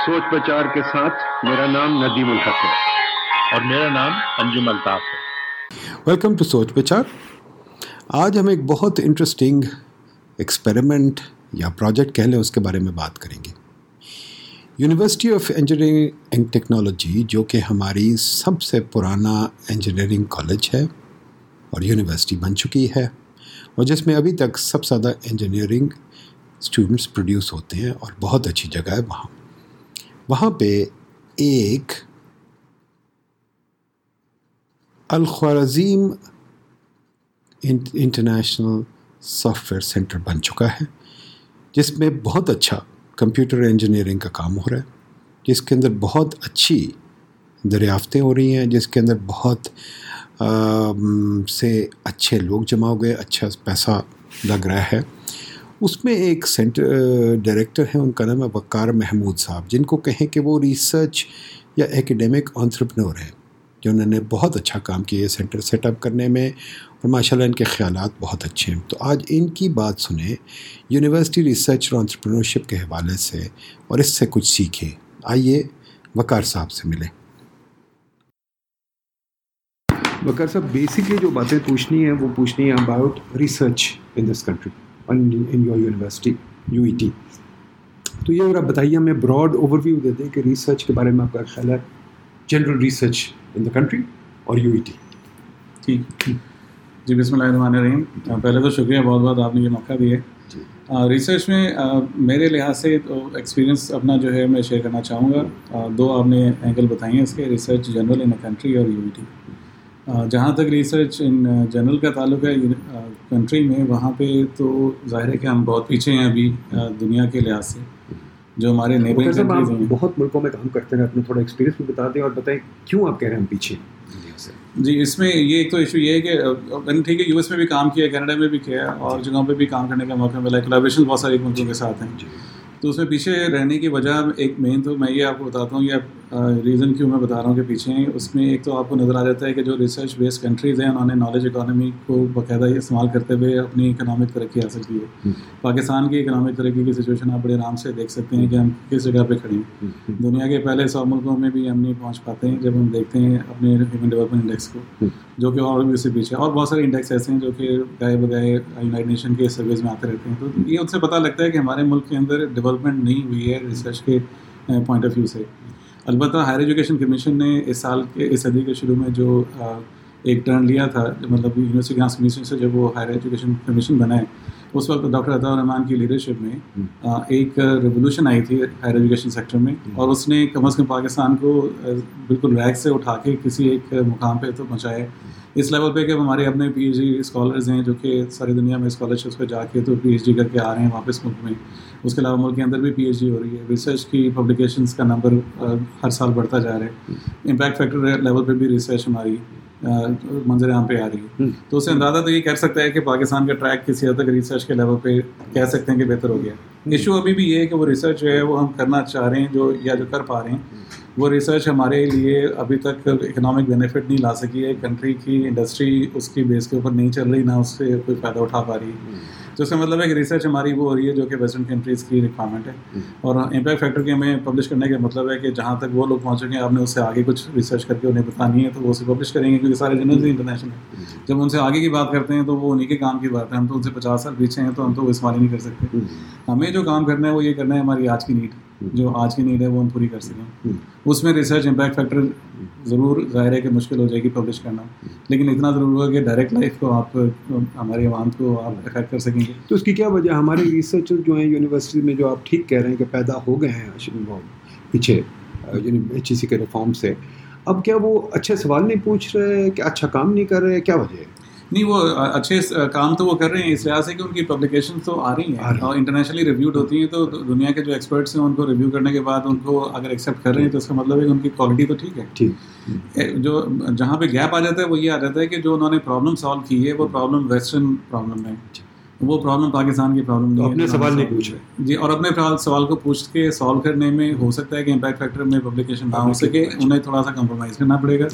سوچ پچار کے ساتھ میرا نام ندیم الحق ہے اور میرا نام انجم الطاف ہے۔ ویلکم ٹو سوچ پچار۔ آج ہم ایک بہت انٹرسٹنگ ایکسپیریمنٹ یا پروجیکٹ کہہ لیں اس کے بارے میں بات کریں گے۔ University of engineering and technology جو کہ ہماری سب سے پرانا انجینئرنگ کالج ہے اور یونیورسٹی بن چکی ہے، اور جس میں ابھی تک سب سے زیادہ انجینئرنگ اسٹوڈنٹس پروڈیوس ہوتے ہیں، اور بہت اچھی جگہ ہے وہاں پہ ایک الخوارزم انٹرنیشنل سافٹ ویئر سینٹر بن چکا ہے، جس میں بہت اچھا کمپیوٹر انجینئرنگ کا کام ہو رہا ہے، جس کے اندر بہت اچھی دریافتیں ہو رہی ہیں، جس کے اندر بہت سے اچھے لوگ جمع ہو گئے، اچھا پیسہ لگ رہا ہے۔ اس میں ایک سینٹر ڈائریکٹر ہیں، ان کا نام ہے وقار محمود صاحب، جن کو کہیں کہ وہ ریسرچ یا ایکیڈیمک انٹرپرینور ہیں، جنہوں نے بہت اچھا کام کیا ہے سینٹر سیٹ اپ کرنے میں، اور ماشاءاللہ ان کے خیالات بہت اچھے ہیں۔ تو آج ان کی بات سنیں یونیورسٹی ریسرچ اور انٹرپرینورشپ کے حوالے سے، اور اس سے کچھ سیکھیں۔ آئیے وقار صاحب سے ملیں۔ وقار صاحب، بیسکلی جو باتیں پوچھنی ہیں وہ پوچھنی ہے about research in this country, in your university UET۔ تو یہ آپ بتائیے، ہمیں براڈ اوور ویو دے دیں کہ ریسرچ کے بارے میں آپ کا خیال ہے، general research in the country اور UET۔ ٹھیک جی، بسم اللہ الرحمن الرحیم۔ پہلے تو شکریہ بہت بہت، آپ نے یہ موقع دیا ہے۔ ریسرچ میں میرے لحاظ سے تو ایکسپیرینس اپنا جو ہے میں شیئر کرنا چاہوں گا۔ دو آپ نے اینگل بتائی ہیں اس کے، research general in a country اور UET۔ جہاں تک ریسرچ ان جنرل کا تعلق ہے کنٹری میں، وہاں پہ تو ظاہر ہے کہ ہم بہت پیچھے ہیں ابھی دنیا کے لحاظ سے، جو ہمارے نیبرنگ کنٹریز ہیں۔ بہت ملکوں میں کام کرتے ہیں، اپنا تھوڑا ایکسپیرینس بھی بتا دیں اور بتائیں کیوں آپ کہہ رہے ہیں ہم پیچھے سے۔ جی، اس میں یہ ایک تو ایشو یہ ہے کہ ٹھیک ہے، US میں بھی کام کیا، کینیڈا میں بھی کیا، اور جگہوں پہ بھی کام کرنے کا موقع ملا ہے، کولیبریشن بہت سارے ملکوں کے ساتھ ہیں۔ تو اس میں پیچھے رہنے کی وجہ ایک مین تو میں یہ آپ کو بتاتا ہوں، یہ ریزن کیوں میں بتا رہا ہوں کہ پیچھے ہیں۔ اس میں ایک تو آپ کو نظر آ جاتا ہے کہ جو ریسرچ بیس کنٹریز ہیں، انہوں نے نالج اکانومی کو باقاعدہ استعمال کرتے ہوئے اپنی اکنامک ترقی حاصل کی ہے۔ پاکستان کی اکنامک ترقی کی سچویشن آپ بڑے آرام سے دیکھ سکتے ہیں کہ ہم کس جگہ پہ کھڑے ہیں۔ دنیا کے پہلے 100 ملکوں میں بھی ہم نہیں پہنچ پاتے ہیں جب ہم دیکھتے ہیں اپنے ہیومن ڈیولپمنٹ انڈیکس کو، جو کہ اور بھی اس سے پیچھے، اور بہت سارے انڈیکس ایسے ہیں جو کہ گائے بگائے یونائٹڈ نیشن کے سرویز میں آتے رہتے ہیں۔ تو یہ ان سے پتہ لگتا ہے کہ ہمارے ملک کے اندر ڈیولپمنٹ نہیں ہوئی ہے ریسرچ کے پوائنٹ آف ویو سے۔ البتہ ہائر ایجوکیشن کمیشن نے اس سال کے اس صدی کے شروع میں جو ایک ٹرن لیا تھا، مطلب یونیورسٹی گرانٹس کمیشن سے جب وہ ہائر ایجوکیشن کمیشن بنا ہے، اس وقت ڈاکٹر عطاء الرحمان کی لیڈرشپ میں ایک ریولیوشن آئی تھی ہائر ایجوکیشن سیکٹر میں، اور اس نے کم از کم پاکستان کو بالکل ریک سے اٹھا کے کسی ایک مقام پہ تو پہنچایا، اس لیول پہ کہ ہمارے اپنے PhD اسکالرز ہیں جو کہ ساری دنیا میں اسکالرشپس پہ جا کے تو PhD کر کے آ رہے ہیں واپس ملک میں۔ اس کے علاوہ ملک کے اندر بھی PhD ہو رہی ہے۔ ریسرچ کی پبلیکیشنز کا نمبر ہر سال بڑھتا جا رہا ہے۔ امپیکٹ فیکٹر لیول پہ بھی ریسرچ ہماری منظر عام پہ آ رہی ہے۔ تو اس سے اندازہ تو یہ کر سکتا ہے کہ پاکستان کا ٹریک کسی حد تک ریسرچ کے لیول پہ کہہ سکتے ہیں کہ بہتر ہو گیا۔ ایشو ابھی بھی یہ ہے کہ وہ ریسرچ جو ہے وہ ہم کرنا چاہ رہے ہیں جو کر پا رہے ہیں، وہ ریسرچ ہمارے لیے ابھی تک اکنامک بینیفٹ نہیں لا سکی ہے۔ کنٹری کی انڈسٹری اس کی بیس کے اوپر نہیں چل رہی، نہ اس سے کوئی فائدہ اٹھا پا رہی ہے۔ تو اس کا مطلب ہے کہ ریسرچ ہماری وہ ہو رہی ہے جو کہ ویسٹرن کنٹریز کی ریکوائرمنٹ ہے، اور امپیکٹ فیکٹر کے ہمیں پبلش کرنے کا مطلب ہے کہ جہاں تک وہ لوگ پہنچیں گے، آپ نے اس سے آگے کچھ ریسرچ کر کے انہیں بتانی ہے تو وہ اسے پبلش کریں گے، کیونکہ سارے جرنلز انٹرنیشنل ہیں۔ جب ان سے آگے کی بات کرتے ہیں تو وہ انہیں کے کام کی بات ہے، ہم تو ان سے 50 سال پیچھے ہیں، تو ہم تو وہ استعمال ہی نہیں کر سکتے۔ ہمیں جو کام کرنا ہے وہ یہ کرنا ہے ہماری آج کی نیڈ، جو آج کی نیڈ ہے وہ ہم پوری کر سکیں۔ اس میں ریسرچ امپیکٹ فیکٹر ضرور ظاہر ہے کہ مشکل ہو جائے گی پبلش کرنا، لیکن اتنا ضرور ہوگا کہ ڈائریکٹ لائف کو آپ ہمارے عوام کو آپ افیکٹ کر سکیں گے۔ تو اس کی کیا وجہ؟ ہمارے ریسرچر جو ہیں یونیورسٹی میں، جو آپ ٹھیک کہہ رہے ہیں کہ پیدا ہو گئے ہیں پیچھے HEC کے ریفارم سے، اب کیا وہ اچھے سوال نہیں پوچھ رہے کہ اچھا کام نہیں کر رہے؟ کیا وجہ ہے؟ نہیں، وہ اچھے کام تو وہ کر رہے ہیں اس لحاظ سے کہ ان کی پبلیکیشن تو آ رہی ہیں اور انٹرنیشنلی ریویوڈ ہوتی ہیں، تو دنیا کے جو ایکسپرٹس ہیں ان کو ریویو کرنے کے بعد ان کو اگر ایکسیپٹ کر رہے ہیں تو اس کا مطلب ہے کہ ان کی کوالٹی تو ٹھیک ہے۔ جو جہاں پہ گیپ آ جاتا ہے وہ یہ آ جاتا ہے کہ جو انہوں نے پرابلم سالو کی ہے وہ پرابلم ویسٹرن پرابلم ہے، وہ پرابلم پاکستان کی پرابلم نہیں ہے۔ اپنے سوال نہیں پوچھ رہے جی، اور اپنے سوال کو پوچھ کے سالو کرنے میں ہو سکتا ہے کہ امپیکٹ فیکٹر میں پبلیکیشن نہ ہو سکے، انہیں تھوڑا سا کمپرومائز کرنا پڑے گا۔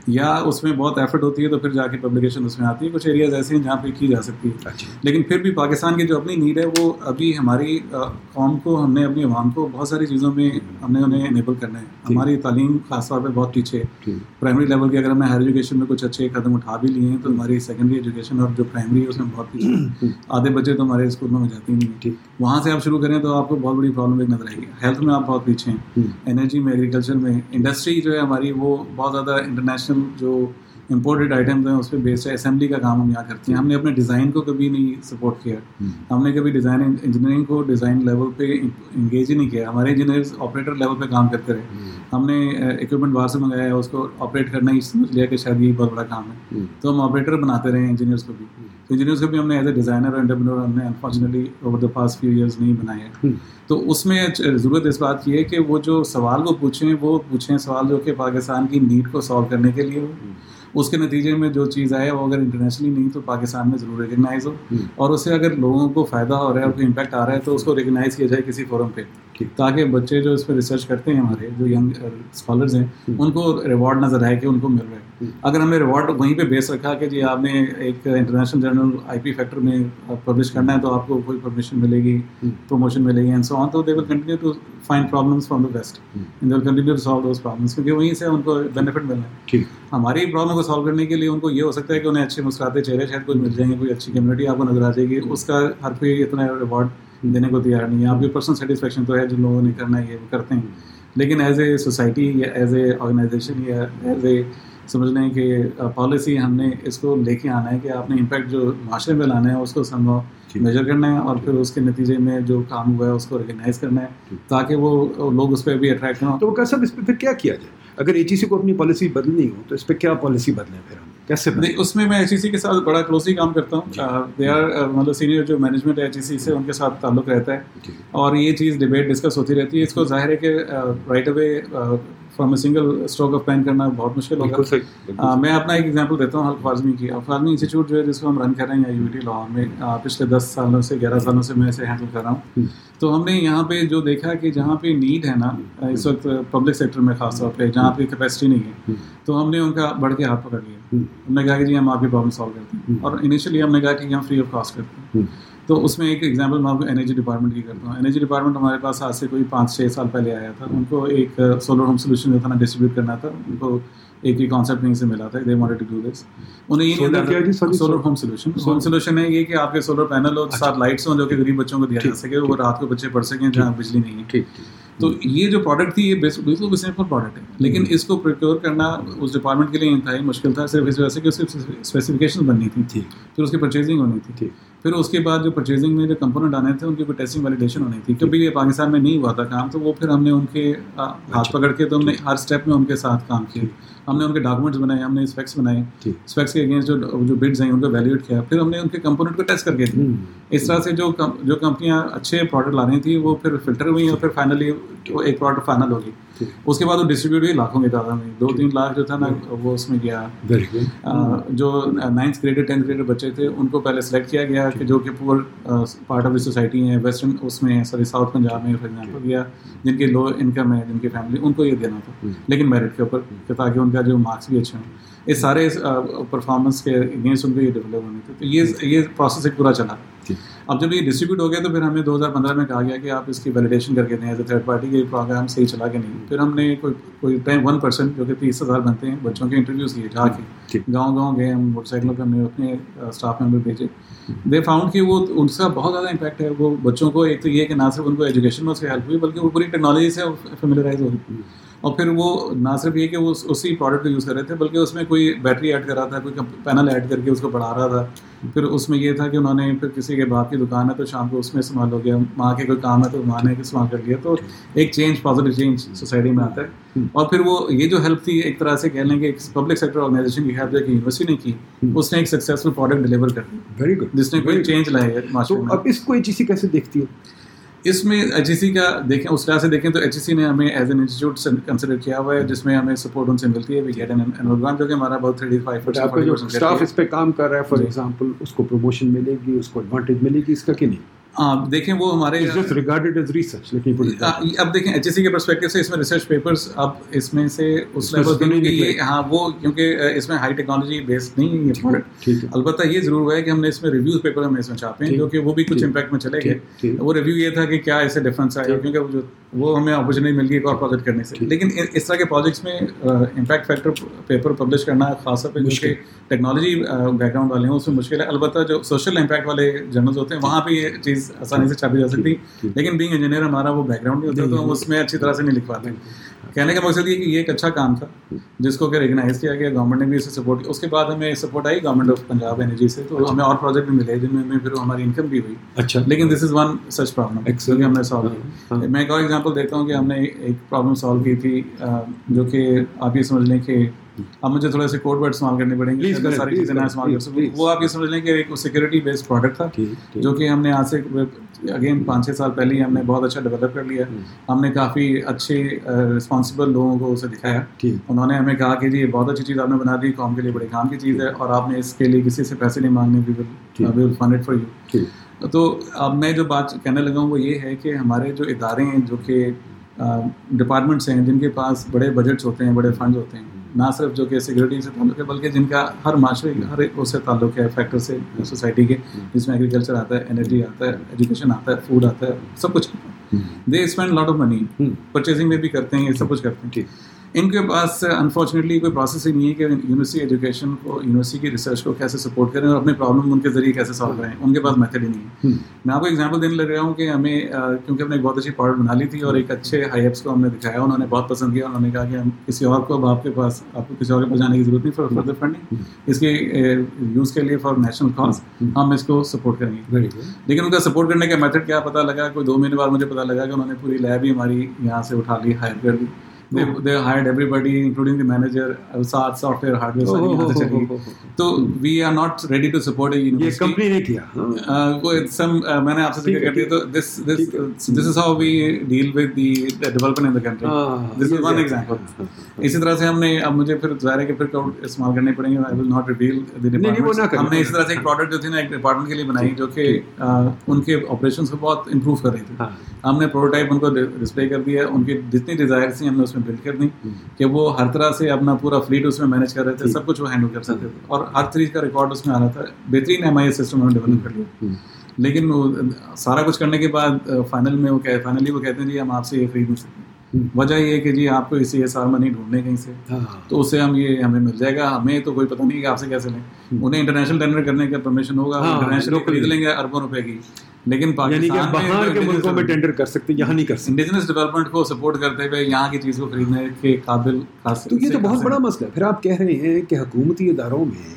یا اس میں بہت ایفرٹ ہوتی ہے تو پھر جا کے پبلیکیشن اس میں آتی ہے. کچھ ایریاز ایسے ہیں جہاں پہ کی جا سکتی ہے. لیکن پھر بھی پاکستان کی جو اپنی نیڈ ہے وہ ابھی ہماری قوم کو, ہم نے اپنی عوام کو بہت ساری چیزوں میں ہم نے انہیں انیبل کرنا ہے. ہماری تعلیم خاص طور پہ بہت پیچھے ہے. پرائمری لیول کی اگر ہم نے ہائر ایجوکیشن میں کچھ اچھے قدم اٹھا بھی لیے ہیں تو ہماری سیکنڈری ایجوکیشن اور جو پرائمری ہے اس میں بہت پیچھے. آدھے بچے تو ہمارے اسکول میں جاتے ہی نہیں. وہاں سے آپ شروع کریں تو آپ کو بہت بڑی پرابلم ایک نظر آئے گی. ہیلتھ میں آپ بہت پیچھے ہیں, انرجی میں, ایگریکلچر میں. انڈسٹری جو ہے ہماری وہ بہت زیادہ انٹرنیشنل جو امپورٹڈ آئٹمز ہیں اس پہ بیسڈ ہے. اسمبلی کا کام ہم یہاں کرتے ہیں. ہم نے اپنے ڈیزائن کو کبھی نہیں سپورٹ کیا. ہم نے کبھی ڈیزائن انجینئرنگ کو ڈیزائن لیول پہ انگیج ہی نہیں کیا. ہمارے انجینئرز آپریٹر لیول پہ کام کرتے رہے. ہم نے اکوپمنٹ باہر سے منگایا ہے, اس کو آپریٹ کرنا ہی سمجھ لیا کہ شاید یہ بہت بڑا کام ہے, تو ہم آپریٹر بناتے رہے ہیں انجینئرس کو بھی. تو انجینئرس کو بھی ہم نے ایز اے ڈیزائنر اور انٹرپرینور ہم نے unfortunately over the past few years نہیں بنائے ہیں. تو اس میں ضرورت اس بات کی ہے کہ وہ جو سوال وہ پوچھیں سوال جو کہ پاکستان کی نیڈ کو سالو کرنے کے لیے ہو. اس کے نتیجے میں جو چیز آئے وہ اگر انٹرنیشنلی نہیں تو پاکستان میں ضرور ریکگنائز ہو, اور اس سے اگر لوگوں کو فائدہ ہو رہا ہے اور کوئی امپیکٹ آ رہا ہے تو اس کو ریکگنائز کیا جائے کسی فورم پہ, تاکہ بچے جو اس پہ ریسرچ کرتے ہیں ہمارے جو ینگ اسکالرز ہیں ان کو ریوارڈ نظر آئے کہ ان کو مل رہا ہے. اگر ہم نے ریوارڈ وہیں پہ بیس رکھا کہ جی آپ نے ایک international journal I P factor میں پبلش کرنا ہے تو آپ کو کوئی پرمیشن ملے گی, پروموشن ملے گی اینڈ سو آن, تو they will continue to find problems from the West and they will continue to solve those problems, کیونکہ وہیں سے ان کو بینیفٹ ملنا ہے. ہماری پرابلم کو سالو کرنے کے لیے ان کو یہ ہو سکتا ہے کہ انہیں اچھے مسکراتے چہرے شاید کوئی مل جائیں گے, کوئی اچھی کمیونٹی آپ کو نظر آ جائے گی. اس کا ہر کوئی اتنا ریوارڈ دینے کو تیار نہیں ہے. آپ کی پرسنل سیٹسفیکشن تو ہے جن لوگوں نے کرنا ہے یہ کرتے ہیں, لیکن ایز اے سوسائٹی یا ایز اے آرگنائزیشن یا ایز اے سمجھ لیں کہ پالیسی ہم نے اس کو لے کے آنا ہے کہ آپ نے امپیکٹ جو معاشرے میں لانا ہے اس کو سمجھو میجر کرنا ہے, اور پھر اس کے نتیجے میں جو کام ہوا ہے اس کو ریکگنائز کرنا ہے تاکہ وہ لوگ اس پہ بھی اٹریکٹ ہوں. تو وہ صاحب اس پہ پھر کیا کیا جائے اگر ایچ ای سی کو اپنی پالیسی بدلنی ہو تو اس پہ کیا پالیسی بدلیں پھر ہم کیسے بدلیں؟ اس میں ایچ ای سی کے ساتھ بڑا کلوزلی کام کرتا ہوں. دے آر مطلب سینئر جو مینجمنٹ ہے ایچ ای سی سے ان کے ساتھ تعلق رہتا ہے, اور یہ چیز ڈبیٹ ڈسکس ہوتی رہتی ہے. اس کو ظاہر ہے کہ right away from a single stroke of pen کرنا بہت مشکل ہوگا. میں اپنا ایک ایگزامپل دیتا ہوں حلق فاضمی کی. فاضمی انسٹیٹیوٹ جو ہے جس کو ہم رن کر رہے ہیں یو ٹی لاہور میں پچھلے 10 سالوں سے 11 سالوں سے میں اسے ہینڈل کر رہا ہوں. تو ہم نے یہاں پہ جو دیکھا کہ جہاں پہ نیڈ ہے نا اس وقت پبلک سیکٹر میں خاص طور پہ جہاں پہ کیپیسٹی نہیں ہے, تو ہم نے ان کا بڑھ کے ہاتھ پکڑ لیا. ہم نے کہا کہ جی ہم آپ کی پرابلم سالو کرتے ہیں, اور انیشلی ہم نے کہا کہ ہم فری آف کاسٹ کرتے ہیں. تو اس میں ایک ایگزامپل میں آپ کو انرجی ڈپارٹمنٹ کی کرتا ہوں. انرجی ڈپارٹمنٹ ہمارے پاس آج سے کوئی 5-6 سال پہلے آیا تھا. ان کو ایک سولر ہوم سولوشن جو تھا نا ڈسٹریبیوٹ کرنا تھا. ان کو ایک ہی کانسیپٹ نہیں سے ملا تھا, they wanted to do this. انہیں یہ نہیں solar home solution. Home solution ہے یہ کہ آپ کے سولر پینل اور ساتھ لائٹس ہوں جو کہ غریب بچوں کو دیا جا سکے, وہ رات کو بچے پڑھ سکیں جہاں بجلی نہیں ہے. تو یہ جو پروڈکٹ تھی یہ بالکل سمپل پروڈکٹ ہے, لیکن اس کو پروکیور کرنا اس ڈپارٹمنٹ کے لیے انتہائی مشکل تھا, صرف اس وجہ سے کہ اس کی اسپیسیفکیشن بننی تھی, پھر اس کی پرچیزنگ ہونی تھی, پھر اس کے بعد جو پرچیزنگ میں جو کمپوننٹ آنے تھے ان کی کوئی ٹیسٹنگ ویلیڈیشن ہونی تھی. کبھی یہ پاکستان میں نہیں ہوا تھا کام, تو وہ پھر ہم نے ان کے ہاتھ پکڑ کے تو ہم نے ہر اسٹیپ میں ان کے ساتھ کام کیا. ہم نے ان کے ڈاکومنٹس بنائے, ہم نے اسپیکس بنائے, اسپیکس کے اگینسٹ جو بڈز ہیں ان کو ویلیویٹ کیا, پھر ہم نے ان کے کمپوننٹ کو ٹیسٹ کر کے دی. اس طرح سے جو کمپنیاں اچھے پروڈکٹ لا رہی تھیں وہ پھر فلٹر ہوئی اور پھر فائنلی ایک پروڈکٹ فائنل ہوگی. اس کے بعد وہ ڈسٹریبیوٹ ہوئی لاکھوں کی تعداد میں. 2-3 لاکھ جو تھا نا وہ اس میں گیا. جو 9th گریڈ 10th گریڈ بچے تھے ان کو پہلے سلیکٹ کیا گیا کہ جو کہ poor part of the society ہیں, ویسٹرن اس میں ساؤتھ پنجاب میں فار ایگزامپل گیا, جن کی لو انکم ہے, جن کی فیملی, ان کو یہ دینا تھا لیکن میرٹ کے اوپر, تاکہ ان کا جو مارکس بھی اچھے ہوں. اس سارے پرفارمنس کے اگینسٹ ان کو یہ ڈیولپ ہونے تھے. تو یہ پروسیس ایک پورا چلا. اب جب یہ ڈسٹریبیوٹ ہو گیا تو پھر ہمیں 2015 میں کہا گیا کہ آپ اس کی ویلیڈیشن کر کے دیں ایز اے تھرڈ پارٹی, کہ پروگرام صحیح چلا کہ نہیں. پھر ہم نے کوئی 1% جو کہ 30,000 بنتے ہیں بچوں کے انٹرویوز کیے, جا کے گاؤں گئے, ہم موٹر سائیکلوں پہ ہم نے اپنے اسٹاف ممبر بھیجے. دے فاؤنڈ کہ وہ ان کا بہت زیادہ امپیکٹ ہے. وہ بچوں کو ایک تو یہ کہ نہ صرف ان کو ایجوکیشن میں اس کی ہیلپ ہوئی بلکہ وہ پوری ٹیکنالوجی سے فیملیرائز ہو گئی. اور پھر وہ نہ صرف یہ کہ وہ اسی پروڈکٹ کو یوز کر رہے تھے بلکہ اس میں کوئی بیٹری ایڈ کر رہا تھا, کوئی پینل ایڈ کر کے اس کو بڑھا رہا تھا. پھر اس میں یہ تھا کہ انہوں نے پھر کسی کے باپ کی دکان ہے تو شام کو اس میں استعمال ہو گیا, ماں کے کوئی کام ہے تو ماں نے استعمال کر لیا. تو ایک چینج, پازیٹیو چینج سوسائٹی میں آتا ہے. اور پھر وہ یہ جو ہیلپ تھی ایک طرح سے کہہ لیں کہ پبلک سیکٹر آرگنائزیشن کی ہیلپ جو کہ یونیورسٹی نے کی, اس نے ایک سکسیزفل پروڈکٹ ڈلیور کر دی. ویری گڈ, جس نے کوئی چینج لایا ہے معاشرے میں. اب اس کو ایچ ای سی کیسے دیکھتی ہے؟ اس میں ایچ ای سی کا دیکھیں, اس طرح سے دیکھیں تو ایچ ای سی نے ہمیں ایز این انسٹیٹیوٹ کنسیڈر کیا ہوا ہے, جس میں ہمیں سپورٹ ان سے ملتی ہے. We get an annual grant جو کہ ہمارا بہت 35%. آپ کا جو اسٹاف اس پہ کام کر رہا ہے فار ایگزامپل, اس کو پروموشن ملے گی, اس کو ایڈوانٹیج ملے گی اس کا کہ نہیں؟ دیکھیں وہ ہمارے اب دیکھیں ایچ ایس سی کے پرسپیکٹو سے اس میں ریسرچ پیپرس اب اس میں سے اس لیول کے یہ وہ کیونکہ اس میں ہائی ٹیکنالوجی بیسڈ نہیں ہے یہ پروڈکٹ. البتہ یہ ضرور ہوا ہے کہ ہم نے اس میں ریویوز پیپر ہم اس میں چھاپے ہیں جو کہ وہ بھی کچھ امپیکٹ میں چلے گئے. وہ ریویو یہ تھا کہ کیا ایسے ڈفرینس آیا کیونکہ وہ ہمیں اپرچونیٹی مل گئی ایک اور پروجیکٹ کرنے سے. لیکن اس طرح کے پروجیکٹس میں امپیکٹ فیکٹر پیپر پبلش کرنا خاص طور پہ جو کہ ٹیکنالوجی بیک گراؤنڈ والے ہیں اس میں مشکل ہے. البتہ جو سوشل امپیکٹ والے جرنلز ہوتے ہیں وہاں پہ یہ چیز آسانی سے چھاپی جا سکتی. لیکن بینگ انجینئر ہمارا وہ بیک گراؤنڈ نہیں ہوتا تو ہم اس میں اچھی طرح سے نہیں لکھ پاتے. کہنے کا مقصد یہ کہ یہ ایک اچھا کام تھا جس کو کہ ریکگنائز کیا گیا, گورنمنٹ نے بھی اسے سپورٹ کیا. اس کے بعد ہمیں سپورٹ آئی گورنمنٹ آف پنجاب انرجی سے, تو ہمیں اور پروجیکٹ بھی ملے جن میں پھر ہماری انکم بھی ہوئی. اچھا, لیکن دس از ون سچ پرابلم ہم نے سالو کی. میں ایک اور ایگزامپل دیتا ہوں کہ ہم نے ایک پرابلم سالو کی تھی جو کہ آپ یہ سمجھ لیں کہ اب مجھے تھوڑے سے کوڈ ورڈ استعمال کرنے پڑیں گے, ساری چیزیں نہ استعمال کر سکوں. وہ آپ یہ سمجھ لیں کہ ایک سیکورٹی بیسڈ پروڈکٹ تھا جو کہ ہم نے آج سے اگین 5-6 سال پہلے ہی ہم نے بہت اچھا ڈیولپ کر لیا. ہم نے کافی اچھے رسپانسبل لوگوں کو اسے دکھایا. انہوں نے ہمیں کہا کہ جی یہ بہت اچھی چیز آپ نے بنا دی, قوم کے لیے بڑے کام کی چیز ہے اور آپ نے اس کے لیے کسی سے پیسے نہیں مانگنے, we will fund it for you. تو اب میں جو بات کہنے لگا ہوں وہ یہ ہے کہ ہمارے جو ادارے ہیں جو کہ ڈپارٹمنٹس ہیں جن کے پاس بڑے بجٹس ہوتے ہیں, بڑے فنڈز ہوتے ہیں, نہ صرف جو کہ سیکورٹی سے تعلق ہے بلکہ جن کا ہر معاشرے ہر ایک اس سے تعلق ہے فیکٹر سے سوسائٹی کے, جس میں ایگریکلچر آتا ہے, انرجی آتا ہے, ایجوکیشن آتا ہے, فوڈ آتا ہے, سب کچھ. They spend lot of money, purchasing میں بھی کرتے ہیں, یہ سب کچھ کرتے ہیں. ان کے پاس انفارچونیٹلی کوئی پروسیس ہی نہیں ہے کہ یونیورسٹی ایجوکیشن کو, یونیورسٹی کی ریسرچ کو کیسے سپورٹ کریں اور اپنے پرابلم ان کے ذریعے کیسے سالو کریں. ان کے پاس میتھڈ ہی نہیں ہے. میں آپ کو ایگزامپل دینے لگ رہا ہوں کہ ہمیں کیونکہ ہم نے ایک بہت اچھی پروڈکٹ بنا لی تھی اور ایک اچھے ہائی ایپس کو ہم نے دکھایا, انہوں نے بہت پسند کیا. انہوں نے کہا کہ ہم کسی اور کو اب آپ کے پاس آپ کو کسی اور کے پاس جانے کی ضرورت نہیں فار فردر فنڈنگ, اس کے یوز کے لیے فار نیشنل کاز ہم اس کو سپورٹ کریں گے. لیکن ان کا سپورٹ کرنے کا میتھڈ کیا پتہ لگا, کوئی 2 مہینے بعد مجھے پتہ لگا کہ انہوں نے پوری لیب ہی ہماری یہاں سے اٹھا لی, ہائر کر دی. They hired everybody, including the manager, software, hardware, ساری یہاں سے چلی گئی. تو we are not ready to support a university. یہ کمپنی نے کیا. میں نے آپ سے ذکر کر دیا. تو this is how we deal with the development in the country. This is one example. اسی طرح سے ہم نے اب مجھے پھر ظاہر ہے کہ پھر کوڈ استعمال کرنے پڑیں گے. I will not reveal the department. ہم نے اس طرح سے ایک پروڈکٹ جو تھی نا ایک ڈپارٹمنٹ کے لیے بنائی جو کہ ان کے آپریشنس کو بہت امپروو کر رہی تھی. ہم نے پروٹوٹائپ ان کو ڈسپلے کر دیا, ان کی جتنی ڈیزائرس تھیں ہم نے اس میں بلڈ کر دیں کہ وہ ہر طرح سے اپنا پورا فلیٹ اس میں مینیج کر رہے تھے, سب کچھ وہ ہینڈل کر سکتے تھے اور ہر چیز کا ریکارڈ اس میں آ رہا تھا. بہترین MIS سسٹم انہوں نے ڈیولپ کر لیا. لیکن وہ سارا کچھ کرنے کے بعد فائنلی وہ کہتے ہیں جی ہم آپ سے یہ خرید نہیں سکتے. وجہ یہ ہے کہ جی آپ کو اس CSR منی ڈھونڈنے کہیں سے, تو اس سے ہمیں مل جائے گا. ہمیں تو کوئی پتہ نہیں کہ آپ سے کیسے لیں. انہیں انٹرنیشنل ٹینڈر کرنے کا پرمیشن ہوگا, انٹرنیشنل خرید لیں گے اربوں روپے کی. لیکن پاکستان باہر کے ملکوں میں ٹینڈر کر سکتے, یہاں نہیں کر سکتے. انڈیجنس ڈیولپمنٹ کو سپورٹ کرتے ہوئے یہاں کی چیز کو خریدنے کے قابل خاص. تو یہ تو بہت بڑا مسئلہ ہے. پھر آپ کہہ رہے ہیں کہ حکومتی اداروں میں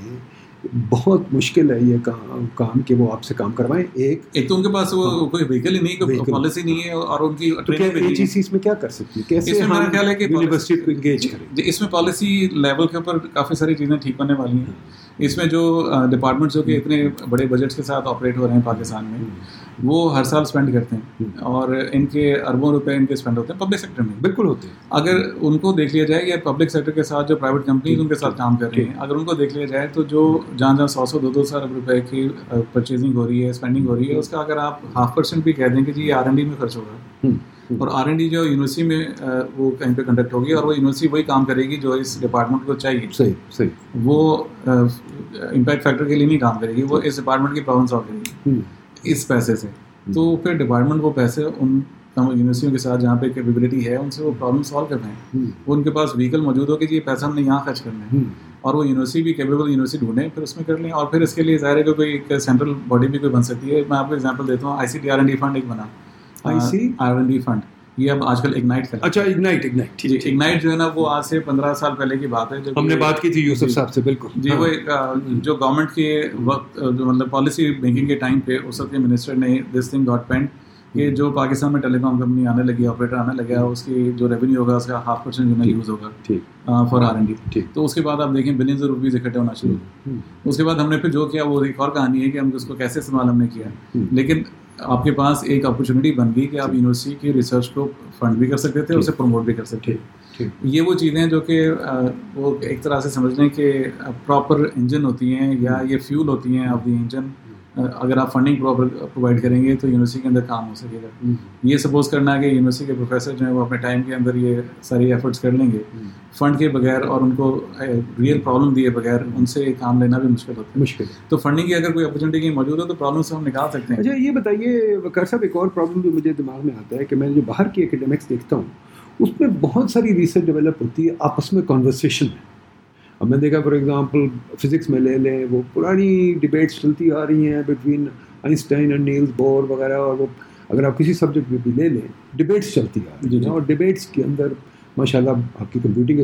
بہت مشکل ہے یہ کام کہ وہ آپ سے کام کروائیں. ایک تو ان کے پاس وہ کوئی وہیکل ہی نہیں, کوئی پالیسی نہیں ہے اور ان کی ایجنسیز میں کیا کر سکتی ہے, کیسے میرا خیال ہے کہ یونیورسٹی کو انگیج کریں. اس میں پالیسی لیول کے اوپر کافی ساری چیزیں ٹھیک ہونے والی ہیں. اس میں جو ڈپارٹمنٹس جو کہ اتنے بڑے بجٹس کے ساتھ آپریٹ ہو رہے ہیں پاکستان میں, وہ ہر سال اسپینڈ کرتے ہیں اور ان کے اربوں روپے ان کے اسپینڈ ہوتے ہیں پبلک سیکٹر میں. بالکل ہوتے ہیں. اگر ان کو دیکھ لیا جائے یا پبلک سیکٹر کے ساتھ جو پرائیویٹ کمپنیز ان کے ساتھ کام کر رہی ہیں, اگر ان کو دیکھ لیا جائے تو جو جہاں 100-200 ارب روپے کی پرچیزنگ ہو رہی ہے, اسپینڈنگ ہو رہی ہے, اس کا اگر آپ 0.5% بھی کہہ دیں کہ جی یہ R&D میں خرچ ہوگا, اور R&D جو یونیورسٹی میں وہ کہیں پہ کنڈکٹ ہوگی اور وہ یونیورسٹی وہی کام کرے گی جو اس ڈپارٹمنٹ کو چاہیے. صحیح. وہ امپیکٹ فیکٹر کے لیے نہیں کام کرے گی, وہ اس ڈپارٹمنٹ کی پرابلم سالو کرے گی اس پیسے سے. تو پھر ڈپارٹمنٹ وہ پیسے ان یونیورسٹیوں کے ساتھ جہاں پہ کیپیبلٹی ہے ان سے وہ پرابلم سالو کر رہے ہیں. وہ ان کے پاس وہیکل موجود ہو کہ جی یہ پیسہ ہم نے یہاں خرچ کرنا ہے, اور وہ یونیورسٹی بھی کیپیبل یونیورسٹی ڈھونڈیں پھر اس میں کر لیں. اور پھر اس کے لیے ظاہر ہے کہ کوئی ایک سینٹرل باڈی بھی کوئی بن سکتی ہے. میں آپ کو ایگزامپل دیتا ہوں, ICT R&D فنڈ ایک بنا, R&D فنڈ. یہ اب آج کل اگنائٹ کا. اچھا, اگنائٹ جو ہے نا وہ آج سے 15 سال پہلے کی بات ہے. ہم نے بات کی تھی یوسف صاحب سے. بالکل جی. وہ جو گورنمنٹ کے وقت جو مطلب پالیسی میکنگ کے ٹائم پہ اس وقت کے منسٹر نے دس تھنگ گاٹ پینڈ کہ جو پاکستان میں ٹیلی کام کمپنی آنے لگی, آپریٹر آنے لگا, اس کی جو ریونیو ہوگا اس کا 0.5% جو ہے یوز ہوگا فار R&D. تو اس کے بعد آپ دیکھیں بلینز آف روپیز اکٹھے ہونا شروع ہوئے. اس کے بعد ہم نے پھر جو کیا وہ ایک اور کہانی ہے کہ ہم اس کو کیسے استعمال ہم نے کیا. لیکن آپ کے پاس ایک اپرچونیٹی بن گئی کہ آپ یونیورسٹی کی ریسرچ کو فنڈ بھی کر سکتے تھے, اسے پروموٹ بھی کر سکتے تھے. یہ وہ چیزیں جو کہ وہ ایک طرح سے سمجھ لیں کہ پراپر انجن ہوتی ہیں یا یہ فیول ہوتی ہیں آف دی انجن اگر آپ فنڈنگ پرووائڈ کریں گے تو یونیورسٹی کے اندر کام ہو سکے گا. یہ سپوز کرنا کہ یونیورسٹی کے پروفیسر جو ہیں وہ اپنے ٹائم کے اندر یہ ساری ایفرٹس کر لیں گے فنڈ کے بغیر اور ان کو ریئل پرابلم دیے بغیر ان سے کام لینا بھی مشکل ہوتا ہے. مشکل. تو فنڈنگ کی اگر کوئی اپرچونیٹی موجود ہے تو پرابلم سے ہم نکال سکتے ہیں. اچھا یہ بتائیے وقار صاحب، ایک اور پرابلم جو مجھے دماغ میں آتا ہے کہ میں جو باہر کی اکیڈمکس دیکھتا ہوں اس میں بہت ساری ریسرچ ڈیولپ ہوتی ہے آپس میں کنورسیشن میں. اب میں دیکھا فار ایگزامپل فزکس میں لے لیں، وہ پرانی ڈبیٹس چلتی آ رہی ہیں بٹوین آئنسٹائن اور نیلز بور وغیرہ، اور وہ اگر آپ کسی سبجیکٹ میں بھی لے لیں ڈبیٹس چلتی آ رہی ہیں، اور ڈبیٹس کے اندر ماشاء اللہ آپ کی کمپیوٹنگ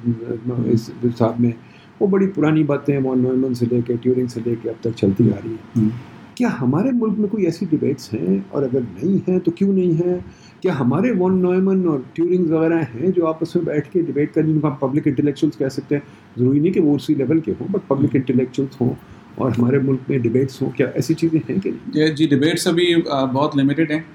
اس حساب میں وہ بڑی پرانی باتیں وان نوئمن سے لے کے ٹیورنگ سے لے کے اب تک چلتی آ رہی ہیں. کیا ہمارے ملک میں کوئی ایسی ڈبیٹس ہیں، اور اگر نہیں ہیں تو کیوں نہیں ہیں؟ کیا ہمارے وان نوئمن اور ٹیورنگ وغیرہ ہیں جو آپس میں بیٹھ کے ڈبیٹ کریں، جن کو ہم پبلک انٹلیکچوئلس کہہ سکتے ہیں؟ ضروری نہیں کہ وہ اسی لیول کے ہوں، بٹ پبلک انٹلیکچوئلس ہوں اور ہمارے ملک میں ڈبیٹس ہوں. کیا ایسی چیزیں ہیں کہ نہیں؟ جی ڈبیٹس ابھی بہت لمیٹیڈ ہیں.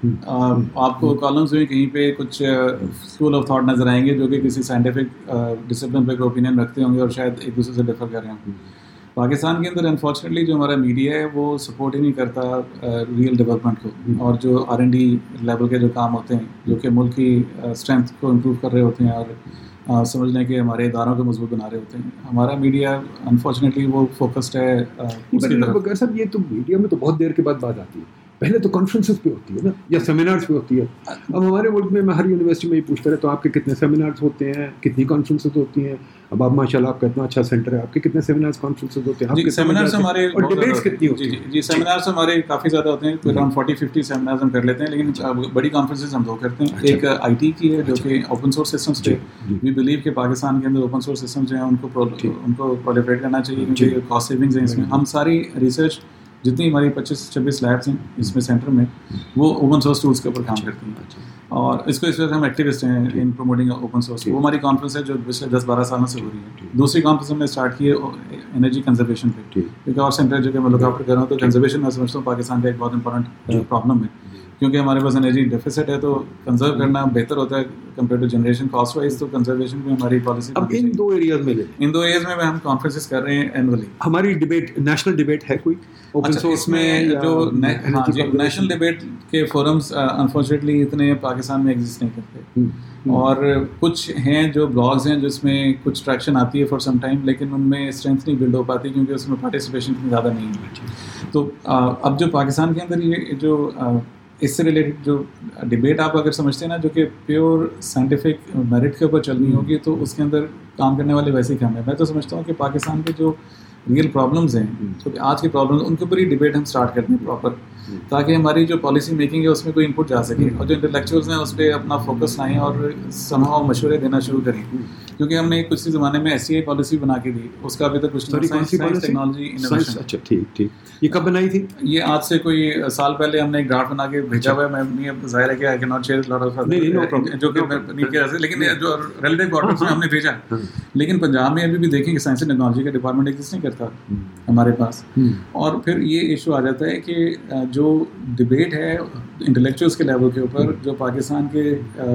آپ کو کالمز میں کہیں پہ کچھ اسکول آف تھاٹ نظر آئیں گے جو کہ کسی سائنٹیفک ڈسپلن پہ کوئی اوپینین رکھتے ہوں گے اور شاید ایک دوسرے سے ڈفر کر رہے ہوں. پاکستان کے اندر انفارچونیٹلی جو ہمارا میڈیا ہے وہ سپورٹ ہی نہیں کرتا ریئل ڈیولپمنٹ کو، اور جو R&D لیول کے جو کام ہوتے ہیں جو کہ ملک کی اسٹرینتھ کو امپروو کر رہے ہوتے ہیں اور سمجھ لیں کہ ہمارے اداروں کو مضبوط بنا رہے ہوتے ہیں. ہمارا میڈیا انفارچونیٹلی وہ فوکسڈ ہے اس کی طرف. صاحب یہ تو میڈیا میں تو بہت دیر کے بعد بات آتی ہے، پہلے تو کانفرنسز پہ ہوتی ہے نا، یا سیمینارز پہ ہوتی ہے. اب ہمارے ملک میں ہر یونیورسٹی میں یہ پوچھتا رہتا ہوں آپ کے کتنے سیمینارز ہوتے ہیں، کتنی کانفرنسز ہوتی ہیں. اب آپ ماشاء اللہ آپ کا اتنا اچھا سینٹر ہے، آپ کے کتنے سیمینارز کانفرنسز ہوتے ہیں؟ جی سیمینارز ہمارے اور ڈیبیٹس کتنی ہوتی ہیں؟ جی سیمینارز ہمارے کافی زیادہ ہوتے ہیں، اراؤنڈ 40-50 سیمینارز ہم کر لیتے ہیں، لیکن بڑی کانفرنسز ہم 2 کرتے ہیں. ایک IT کی ہے جو کہ اوپن سورس سسٹمس پہ وی بلیو کہ پاکستان کے اندر اوپن سورس سسٹم جو ہیں ان کو پرولیفریٹ کرنا چاہیے کیونکہ کاسٹ سیونگز ہیں اس میں. ہم ساری ریسرچ جتنی ہماری 25-26 لیبس ہیں اس میں سینٹر میں وہ اوپن سورس ٹولس کے اوپر کام کرتی ہیں، اور اس وجہ سے ہم ایکٹیوسٹ ہیں ان پروموٹنگ اوپن سورس. وہ ہماری کانفرنس ہے جو پچھلے 10-12 سالوں سے ہو رہی ہے. دوسری کانفرنس ہم نے اسٹارٹ کی ہے انرجی کنزرویشن پہ، ایک اور سینٹر جو کہ میں لک آفٹر کر رہا ہوں. تو کنزرویشن میں سمجھتا ہوں پاکستان کا ایک بہت امپورٹنٹ پرابلم ہے، کیونکہ ہمارے پاس انرجی ڈیفیسٹ ہے تو کنزرو کرنا بہتر ہوتا ہے compare to generation cost wise. تو کنزرویشن میں ہماری پالیسی اب ان 2 ایریاز میں ہم کانفرنسز کر رہے ہیں اینولی. ہماری ڈبیٹ نیشنل ڈبیٹ ہے کوئی اوپن سورس میں؟ جو نیشنل ڈبیٹ کے فورمز انفارچونیٹلی اتنے پاکستان میں ایگزسٹ نہیں کرتے، اور کچھ ہیں جو بلاگز ہیں جس میں کچھ ٹریکشن آتی ہے فار سم ٹائم، لیکن ان میں اسٹرینتھ نہیں بلڈ ہو پاتی کیونکہ اس میں پارٹیسپیشن اتنی زیادہ نہیں ہے. تو اب جو پاکستان کے اندر یہ جو اس سے ریلیٹڈ جو ڈبیٹ آپ اگر سمجھتے ہیں نا جو کہ پیور سائنٹیفک میرٹ کے اوپر چلنی ہوگی تو اس کے اندر کام کرنے والے ویسے ہی کم ہیں. میں تو سمجھتا ہوں کہ پاکستان کے جو ریئل پرابلمز ہیں جو کہ آج کے پرابلمز ان کے اوپر ہی ڈبیٹ ہم اسٹارٹ کرتے ہیں پراپر، تاکہ ہماری جو پالیسی میکنگ ہے اس میں کوئی انپٹ جا سکے، اور جو انٹلیکچوئلز ہیں اس پہ اپنا فوکس لائیں اور سمہاؤ مشورے دینا شروع کریں. کیونکہ ہم نے کچھ زمانے میں SCI پالیسی بنا کے دی، اس کا ابھی تک کچھ ٹیکنالوجی انوویشن. اچھا ٹھیک. یہ کب بنائی تھی؟ یہ آج سے کوئی سال پہلے ہم نے ایک ڈرافٹ بنا کے بھیجا ہوا ہے. میں ظاہر ہے کہ I can not share lot of جو کہ نہیں کہہ رہے، لیکن جو ریلیٹڈ کوارٹرز میں ہم نے بھیجا. لیکن پنجاب میں ابھی بھی دیکھیں کہ سائنس اینڈ ٹیکنالوجی کا ڈپارٹمنٹ ایگزسٹ نہیں کرتا ہمارے پاس. اور پھر یہ ایشو آ جاتا ہے کہ جو ڈبیٹ ہے انٹلیکچوئلس کے لیول کے اوپر، جو پاکستان کے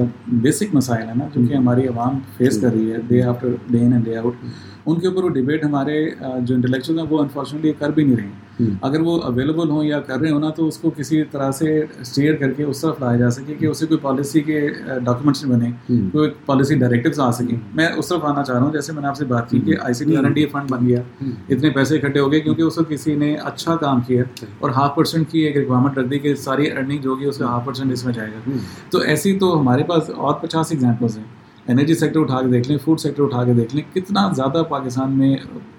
بیسک مسائل ہیں نا جو کہ ہماری عوام فیس کر رہی ہے day after day in and day out, ان کے اوپر وہ ڈبیٹ ہمارے جو انٹلیکچوئل ہیں وہ انفارچونیٹلی کر بھی نہیں رہے ہیں. اگر وہ اویلیبل ہوں یا کر رہے ہوں نا تو اس کو کسی طرح سے اسٹیئر کر کے اس طرف لایا جا سکے کہ اسے کوئی پالیسی کے ڈاکومنٹس بنے، کوئی پالیسی ڈائریکٹیوز آ سکیں. میں اس طرف آنا چاہ رہا ہوں. جیسے میں نے آپ سے بات کی کہ ICT R&D فنڈ بن گیا، اتنے پیسے اکٹھے ہو گئے کیونکہ اس وقت کسی نے اچھا کام کیا اور 0.5% کی ایک ریکوائرمنٹ رکھ دی کہ ساری ارننگ جو ہوگی اس کا 0.5% اس میں جائے گا. تو ایسی تو ہمارے پاس اور 50 ایگزامپلز ہیں. انرجی سیکٹر اٹھا کے دیکھ لیں، فوڈ سیکٹر اٹھا کے دیکھ لیں، کتنا زیادہ پاکستان میں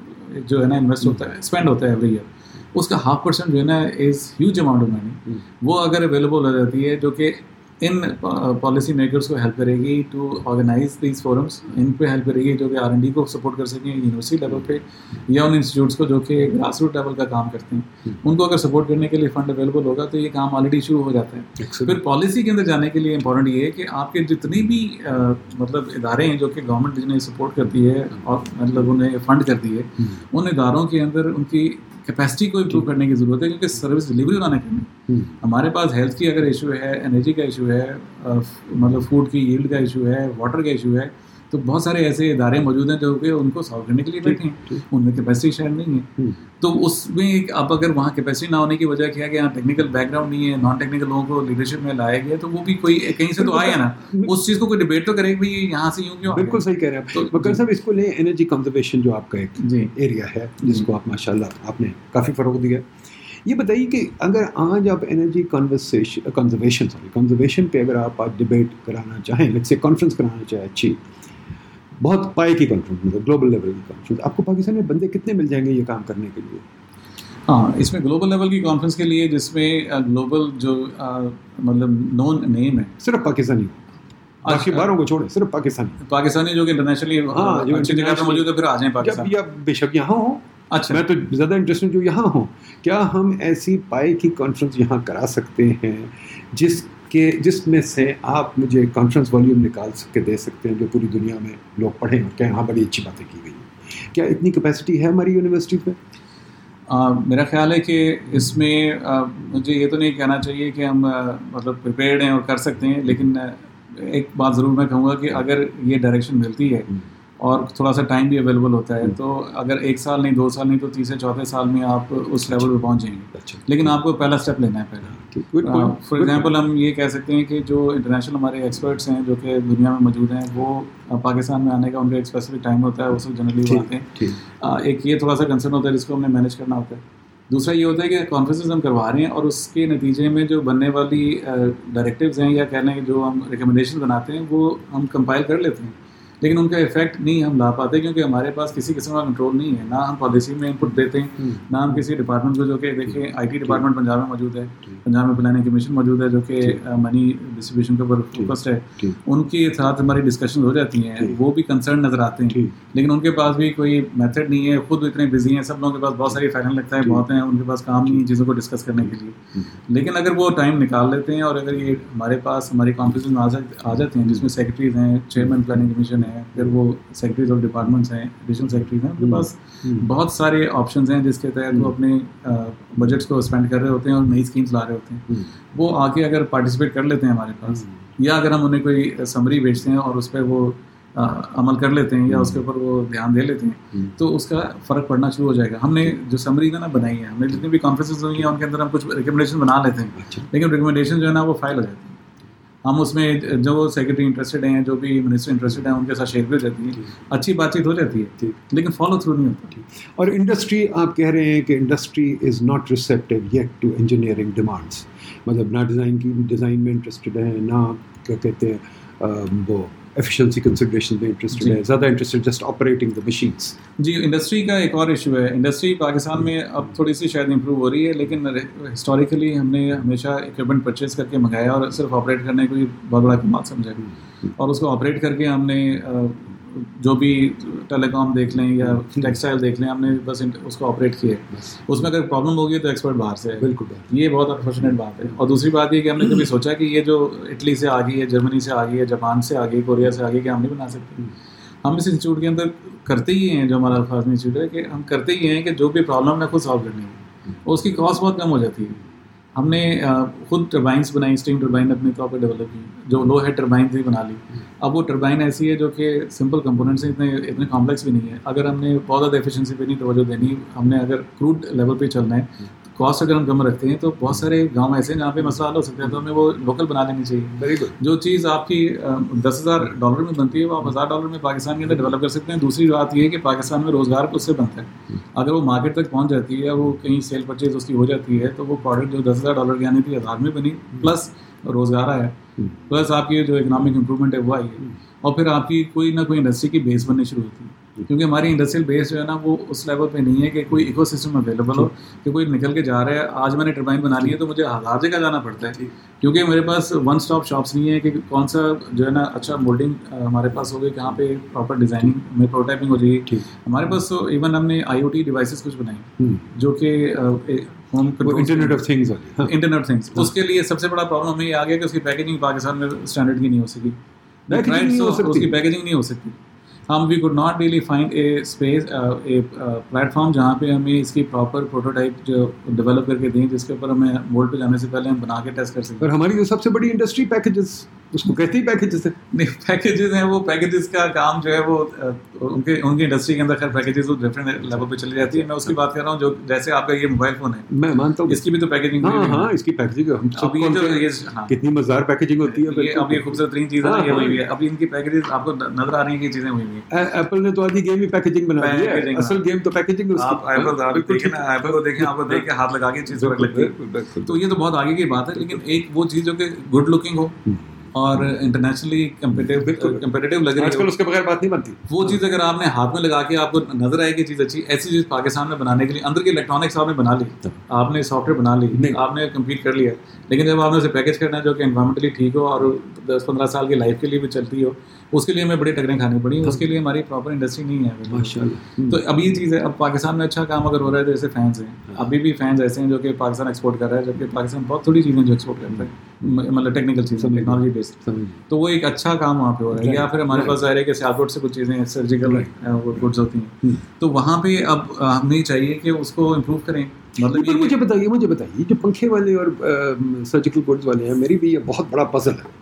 جو ہے نا انویسٹ ہوتا ہے، اسپینڈ ہوتا ہے ایوری ایئر. اس کا 0.5% جو ہے نا is huge amount of money. وہ اگر اویلیبل ہو جاتی ہے جو کہ ان پالیسی میکرس کو ہیلپ کرے گی ٹو آرگنائز دیز فورمس، ان پہ ہیلپ کرے گی جو کہ R&D کو سپورٹ کر سکیں یونیورسٹی لیول پہ یا ان انسٹیٹیوٹس کو جو کہ گراس روٹ لیول کا کام کرتے ہیں. ان کو اگر سپورٹ کرنے کے لیے فنڈ اویلیبل ہوگا تو یہ کام آلریڈی شروع ہو جاتا ہے. پھر پالیسی کے اندر جانے کے لیے امپورٹنٹ یہ ہے کہ آپ کے جتنی بھی مطلب ادارے ہیں جو کہ گورنمنٹ جنہیں سپورٹ کرتی ہے اور مطلب انہیں فنڈ کرتی ہے، ان اداروں کے اندر ان کی کیپیسٹی کو امپروو کرنے کی ضرورت ہے کیونکہ سروس ڈلیوری انہوں نے کرنی. ہمارے پاس ہیلتھ کی اگر ایشو ہے، انرجی کا ایشو ہے، مطلب فوڈ کی ییلڈ کا ایشو ہے، واٹر کا ایشو ہے، تو بہت سارے ایسے ادارے موجود ہیں جو کہ ان کو سالو کرنے کے لیے بیٹھے ہیں, ان میں کیپیسٹی شاید نہیں ہے. تو اس میں اب اگر وہاں کیپیسٹی نہ ہونے کی وجہ کیا کہ یہاں ٹیکنیکل بیک گراؤنڈ نہیں ہے, نان ٹیکنیکل لوگوں کو لیڈرشپ میں لایا گیا, تو وہ بھی کوئی کہیں سے تو آیا نا, اس چیز کو کوئی ڈیبیٹ تو کرے کہ یہاں سے یوں کیوں. بالکل صحیح کہہ رہے ہیں مگر صاحب. اس کو لیں انرجی کنزرویشن جو آپ کا ایک ایریا ہے جس کو آپ ماشاء اللہ آپ نے کافی فروغ دیا. یہ بتائیے کہ اگر آج آپ انرجی کنزرویشن پہ اگر آپ آج ڈبیٹ کرانا چاہیں, لیٹس سے کانفرنس کرانا چاہیں, اچھی بہت پائے کی کانفرنس, مطلب گلوبل لیول کی کانفرنس, آپ کو پاکستان میں بندے کتنے مل جائیں گے یہ کام کرنے کے لیے؟ ہاں, اس میں گلوبل لیول کی کانفرنس کے لیے جس میں گلوبل جو مطلب نون نیم ہے صرف پاکستانی, باقی باروں کو چھوڑیں, صرف پاکستانی جو کہ انٹرنیشنلی اچھی جگہ پہ موجود ہے, پھر آ جائیں پاکستان. یا بے شک یہاں ہوں. اچھا, میں تو زیادہ انٹرسٹڈ جو یہاں ہوں, کیا ہم ایسی پائے کی کانفرنس یہاں کرا سکتے ہیں جس میں سے آپ مجھے کانفرنس والیوم نکال کے دے سکتے ہیں جو پوری دنیا میں لوگ پڑھیں اور کہیں ہاں بڑی اچھی باتیں کی گئی ہیں؟ کیا اتنی کیپیسٹی ہے ہماری یونیورسٹی پہ؟ میرا خیال ہے کہ اس میں مجھے یہ تو نہیں کہنا چاہیے کہ ہم مطلب پریپیئرڈ ہیں اور کر سکتے ہیں, لیکن ایک بات ضرور میں کہوں گا کہ اگر یہ ڈائریکشن ملتی ہے اور تھوڑا سا ٹائم بھی اویلیبل ہوتا ہے تو اگر 1 سال نہیں 2 سال نہیں تو تیسرے چوتھے سال میں آپ اس لیول پہ پہنچ جائیں گے. لیکن آپ کو پہلا اسٹیپ لینا ہے پہلے. فار ایگزامپل ہم یہ کہہ سکتے ہیں کہ جو انٹرنیشنل ہمارے ایکسپرٹس ہیں جو کہ دنیا میں موجود ہیں, وہ پاکستان میں آنے کا ان کا ایک اسپیسیفک ٹائم ہوتا ہے, اس وقت جنرلی وہ آتے ہیں. ایک یہ تھوڑا سا کنسرن ہوتا ہے جس کو ہم نے مینیج کرنا ہوتا ہے. دوسرا یہ ہوتا ہے کہ کانفرنسز ہم کروا رہے ہیں اور اس کے نتیجے میں جو بننے والی ڈائریکٹیوز ہیں یا کہہ لیں جو ہم ریکمنڈیشن بناتے ہیں وہ ہم کمپائل کر لیتے ہیں, لیکن ان کا افیکٹ نہیں ہم لا پاتے کیونکہ ہمارے پاس کسی قسم کا کنٹرول نہیں ہے. نہ ہم پالیسی میں انپٹ دیتے ہیں, نہ ہم کسی ڈپارٹمنٹ کو, جو کہ دیکھیں آئی ٹی ڈپارٹمنٹ پنجاب میں موجود ہے, پنجاب میں پلاننگ کمیشن موجود ہے جو کہ منی ڈسٹریبیوشن کے اوپر فوکسڈ ہے, ان کے ساتھ ہماری ڈسکشن ہو جاتی ہیں, وہ بھی کنسرن نظر آتے ہیں, لیکن ان کے پاس بھی کوئی میتھڈ نہیں ہے, خود اتنے بزی ہیں, سب لوگوں کے پاس بہت ساری فائنل لگتا ہے, بہت ہیں, ان کے پاس کام نہیں ہے چیزوں کو ڈسکس کرنے کے لیے. لیکن اگر وہ ٹائم نکال لیتے ہیں اور اگر یہ ہمارے پاس ہماری کانفرنس میں آ جاتے ہیں جس میں سیکرٹریز ہیں, چیئرمین پلاننگ کمیشن ہے, پھر وہ سیکرٹریز آف ڈپارٹمنٹس ہیں, ایڈیشنل سیکرٹریز ہیں, ان کے پاس بہت سارے آپشنز ہیں جس کے تحت وہ اپنے بجٹس کو اسپینڈ کر رہے ہوتے ہیں اور نئی اسکیمس لا رہے ہوتے ہیں. وہ آ کے اگر پارٹیسپیٹ کر لیتے ہیں ہمارے پاس, یا اگر ہم انہیں کوئی سمری بھیجتے ہیں اور اس پہ وہ عمل کر لیتے ہیں یا اس کے اوپر وہ دھیان دے لیتے ہیں, تو اس کا فرق پڑنا شروع ہو جائے گا. ہم نے جو سمری نا بنائی ہے, ہم نے جتنی بھی کانفرنسز ہوئی ہیں ان کے اندر ہم کچھ ریکمنڈیشن بنا لیتے ہیں, لیکن ریکمنڈیشن جو ہے نا وہ فائل ہو جاتی ہیں. ہم اس میں جو سیکرٹری انٹرسٹڈ ہیں, جو بھی منسٹر انٹرسٹڈ ہیں, ان کے ساتھ شیئر بھی ہو جاتی ہے, اچھی بات چیت ہو جاتی ہے, لیکن فالو تھرو نہیں ہوتا. اور انڈسٹری, آپ کہہ رہے ہیں کہ industry is not receptive yet to engineering demands, مطلب نہ ڈیزائن میں انٹرسٹڈ ہیں, نہ کیا کہتے ہیں وہ ایفیشنسی کنسیڈریشن میں انٹرسٹڈ ہے, زیادہ interested just operating the machines. جی, انڈسٹری کا ایک اور ایشو ہے. انڈسٹری پاکستان میں اب تھوڑی سی شاید امپروو ہو رہی ہے, لیکن ہسٹوریکلی ہم نے ہمیشہ اکوپمنٹ پرچیز کر کے منگایا اور صرف آپریٹ کرنے کو ہی بہت بڑا کمال سمجھا, اور اس کو آپریٹ کر کے ہم نے جو بھی ٹیلی کام دیکھ لیں یا ٹیکسٹائل دیکھ لیں, ہم نے بس اس کو آپریٹ کیا. اس میں اگر پرابلم ہوگی تو ایکسپرٹ باہر سے ہے. بالکل, یہ بہت انفارچونیٹ بات ہے. اور دوسری بات یہ کہ ہم نے کبھی سوچا کہ یہ جو اٹلی سے آ گئی ہے, جرمنی سے آ گئی ہے, جاپان سے آ گئی, کوریا سے آ گئی, کہ ہم نہیں بنا سکتے. ہم اس انسٹیٹیوٹ کے اندر کرتے ہی ہیں, جو ہمارا الفاظ انسٹیٹیوٹ ہے, کہ ہم کرتے ہی ہیں کہ جو بھی پرابلم ہے خود سالو کرنی ہے, اور اس کی کاسٹ بہت کم ہو جاتی ہے. ہم نے خود ٹربائنس بنائی, اسٹیم ٹربائن اپنے طور پہ ڈیولپ کی, جو لو ہیڈ ٹربائن بھی بنا لی. اب وہ ٹربائن ایسی ہے جو کہ سمپل کمپوننٹس ہیں, اتنے کمپلیکس بھی نہیں ہے. اگر ہم نے بہت زیادہ ایفیشنسی پہ نہیں توجہ دینی, ہم نے اگر کروڈ لیول پہ چلنا ہے, کاسٹ اگر ہم کم رکھتے ہیں, تو بہت سارے گاؤں ایسے ہیں جہاں پہ مسئلہ حل ہو سکتا ہے, تو ہمیں وہ لوکل بنا لینی چاہیے. Very good. جو چیز آپ کی $10,000 میں بنتی ہے, وہ آپ $1,000 میں پاکستان کے اندر ڈیولپ کر سکتے ہیں. دوسری بات یہ ہے کہ پاکستان میں روزگار اس سے بنتا ہے. اگر وہ مارکیٹ تک پہنچ جاتی ہے, وہ کہیں سیل پرچیز اس کی ہو جاتی ہے, تو وہ پروڈکٹ جو $10,000 کی آنی تھی 1,000 میں بنی, پلس روزگار آیا, پلس آپ کی جو اکنامک امپرومنٹ ہے وہ آئی ہے, اور پھر آپ کی کوئی نہ کوئی انڈسٹری کی بیس بننی شروع ہوتی ہے. کیونکہ ہماری انڈسٹریل بیس جو ہے نا وہ اس لیول پہ نہیں ہے کہ کوئی ایکو سسٹم اویلیبل ہو, کہ کوئی نکل کے جا رہا ہے, آج میں نے ٹربائن بنا لی ہے تو مجھے 1000 جگہ جانا پڑتا ہے, کیونکہ میرے پاس ون اسٹاپ شاپس نہیں ہے کہ کون سا جو ہے نا اچھا مولڈنگ ہمارے پاس ہو گئی, کہاں پہ پراپر ڈیزائننگ میں پروٹوٹائپنگ ہو جائے گی. ہمارے پاس تو ایون ہم نے IoT ڈیوائسز کچھ بنائی جو کہ انٹرنیٹ آف تھنگس. اس کے لیے سب سے بڑا پرابلم ہمیں یہ آ گیا کہ اس کی پیکیجنگ پاکستان میں اسٹینڈرڈ کی نہیں ہو سکی, اس کی پیکیجنگ نہیں ہو سکتی. ہم we could not really find a space, a platform جہاں پہ ہمیں اس کی پراپر پروٹوٹائپ جو ڈیولپ کر کے دیں, جس کے اوپر ہمیں مولڈ پہ جانے سے پہلے ہم بنا کے ٹیسٹ کر سکیں. اور ہماری جو سب سے بڑی انڈسٹری پیکیجز اس کو کہتے ہی پیکیجز ہیں. نہیں پیکیجز ہیں, وہ پیکیجز کا کام جو ہے وہ ان کی انڈسٹری کے اندر خیر پیکیجز وہ ڈفرینٹ لیول پہ چلی جاتی ہے. میں اس کی بات کر رہا ہوں جو جیسے آپ کا یہ موبائل فون ہے, میں مانتا ہوں اس کی بھی تو پیکیجنگ. ہاں اس کی پیکیجنگ کتنی مزدار پیکیجنگ ہوتی ہے. اب یہ خوبصورت ترین چیز ہے یہ ہوئی ہے. ابھی ان کی پیکیجز آپ کو نظر آ رہی ہیں کہ چیزیں ہوئی ہیں. ایپل نے تو آدھی گیم ہی پیکیجنگ بنا دی ہے, اصل گیم تو پیکیجنگ ہے. آپ ایپل دیکھیں نا, ایپل کو دیکھیں, آپ کو دیکھ کے ہاتھ لگا کے چیز فرق لگتی ہے. تو یہ تو بہت آگے کی بات ہے. لیکن ایک وہ چیز جو کہ گڈ لکنگ ہو اور انٹرنیشنلی کمپیٹیٹیو لگ رہی ہے, آج کل اس کے بغیر بات نہیں بنتی. وہ چیز اگر آپ نے ہاتھ میں لگا کے آپ کو نظر آئے کہ چیز اچھی, ایسی چیز پاکستان میں بنانے کے لیے اندر کی الیکٹرانکس آپ نے بنا لی, آپ نے سافٹ ویئر بنا لی, آپ نے کمپلیٹ کر لیا, لیکن جب آپ نے اسے پیکیج کرنا ہے جو کہ انوائرمنٹلی ٹھیک ہو اور 10-15 سال کی لائف کے لیے بھی چلتی ہو, اس کے لیے ہمیں بڑی ٹکریں کھانی پڑی. اس کے لیے ہماری پراپر انڈسٹری نہیں ہے ماشاءاللہ. تو اب یہ چیز ہے. اب پاکستان میں اچھا کام اگر ہو رہا ہے تو ایسے فینس ہیں, ابھی بھی فینس ایسے ہیں جو کہ پاکستان ایکسپورٹ کر رہا ہے, جبکہ پاکستان بہت تھوڑی چیزیں جو ایکسپورٹ کرتا ہے, مطلب ٹیکنیکل چیزیں, ٹیکنالوجی بیسڈ. تو وہ ایک اچھا کام وہاں پہ ہو رہا ہے. یا پھر ہمارے پاس ظاہر ہے کہ سیالکوٹ سے کچھ چیزیں سرجیکل گڈز ہوتی ہیں, تو وہاں پہ اب ہمیں چاہیے کہ اس کو امپروو کریں. مطلب مجھے بتائیے جو پنکھے والے اور سرجیکل گڈز والے ہیں, میری بھی یہ بہت بڑا پزل ہے.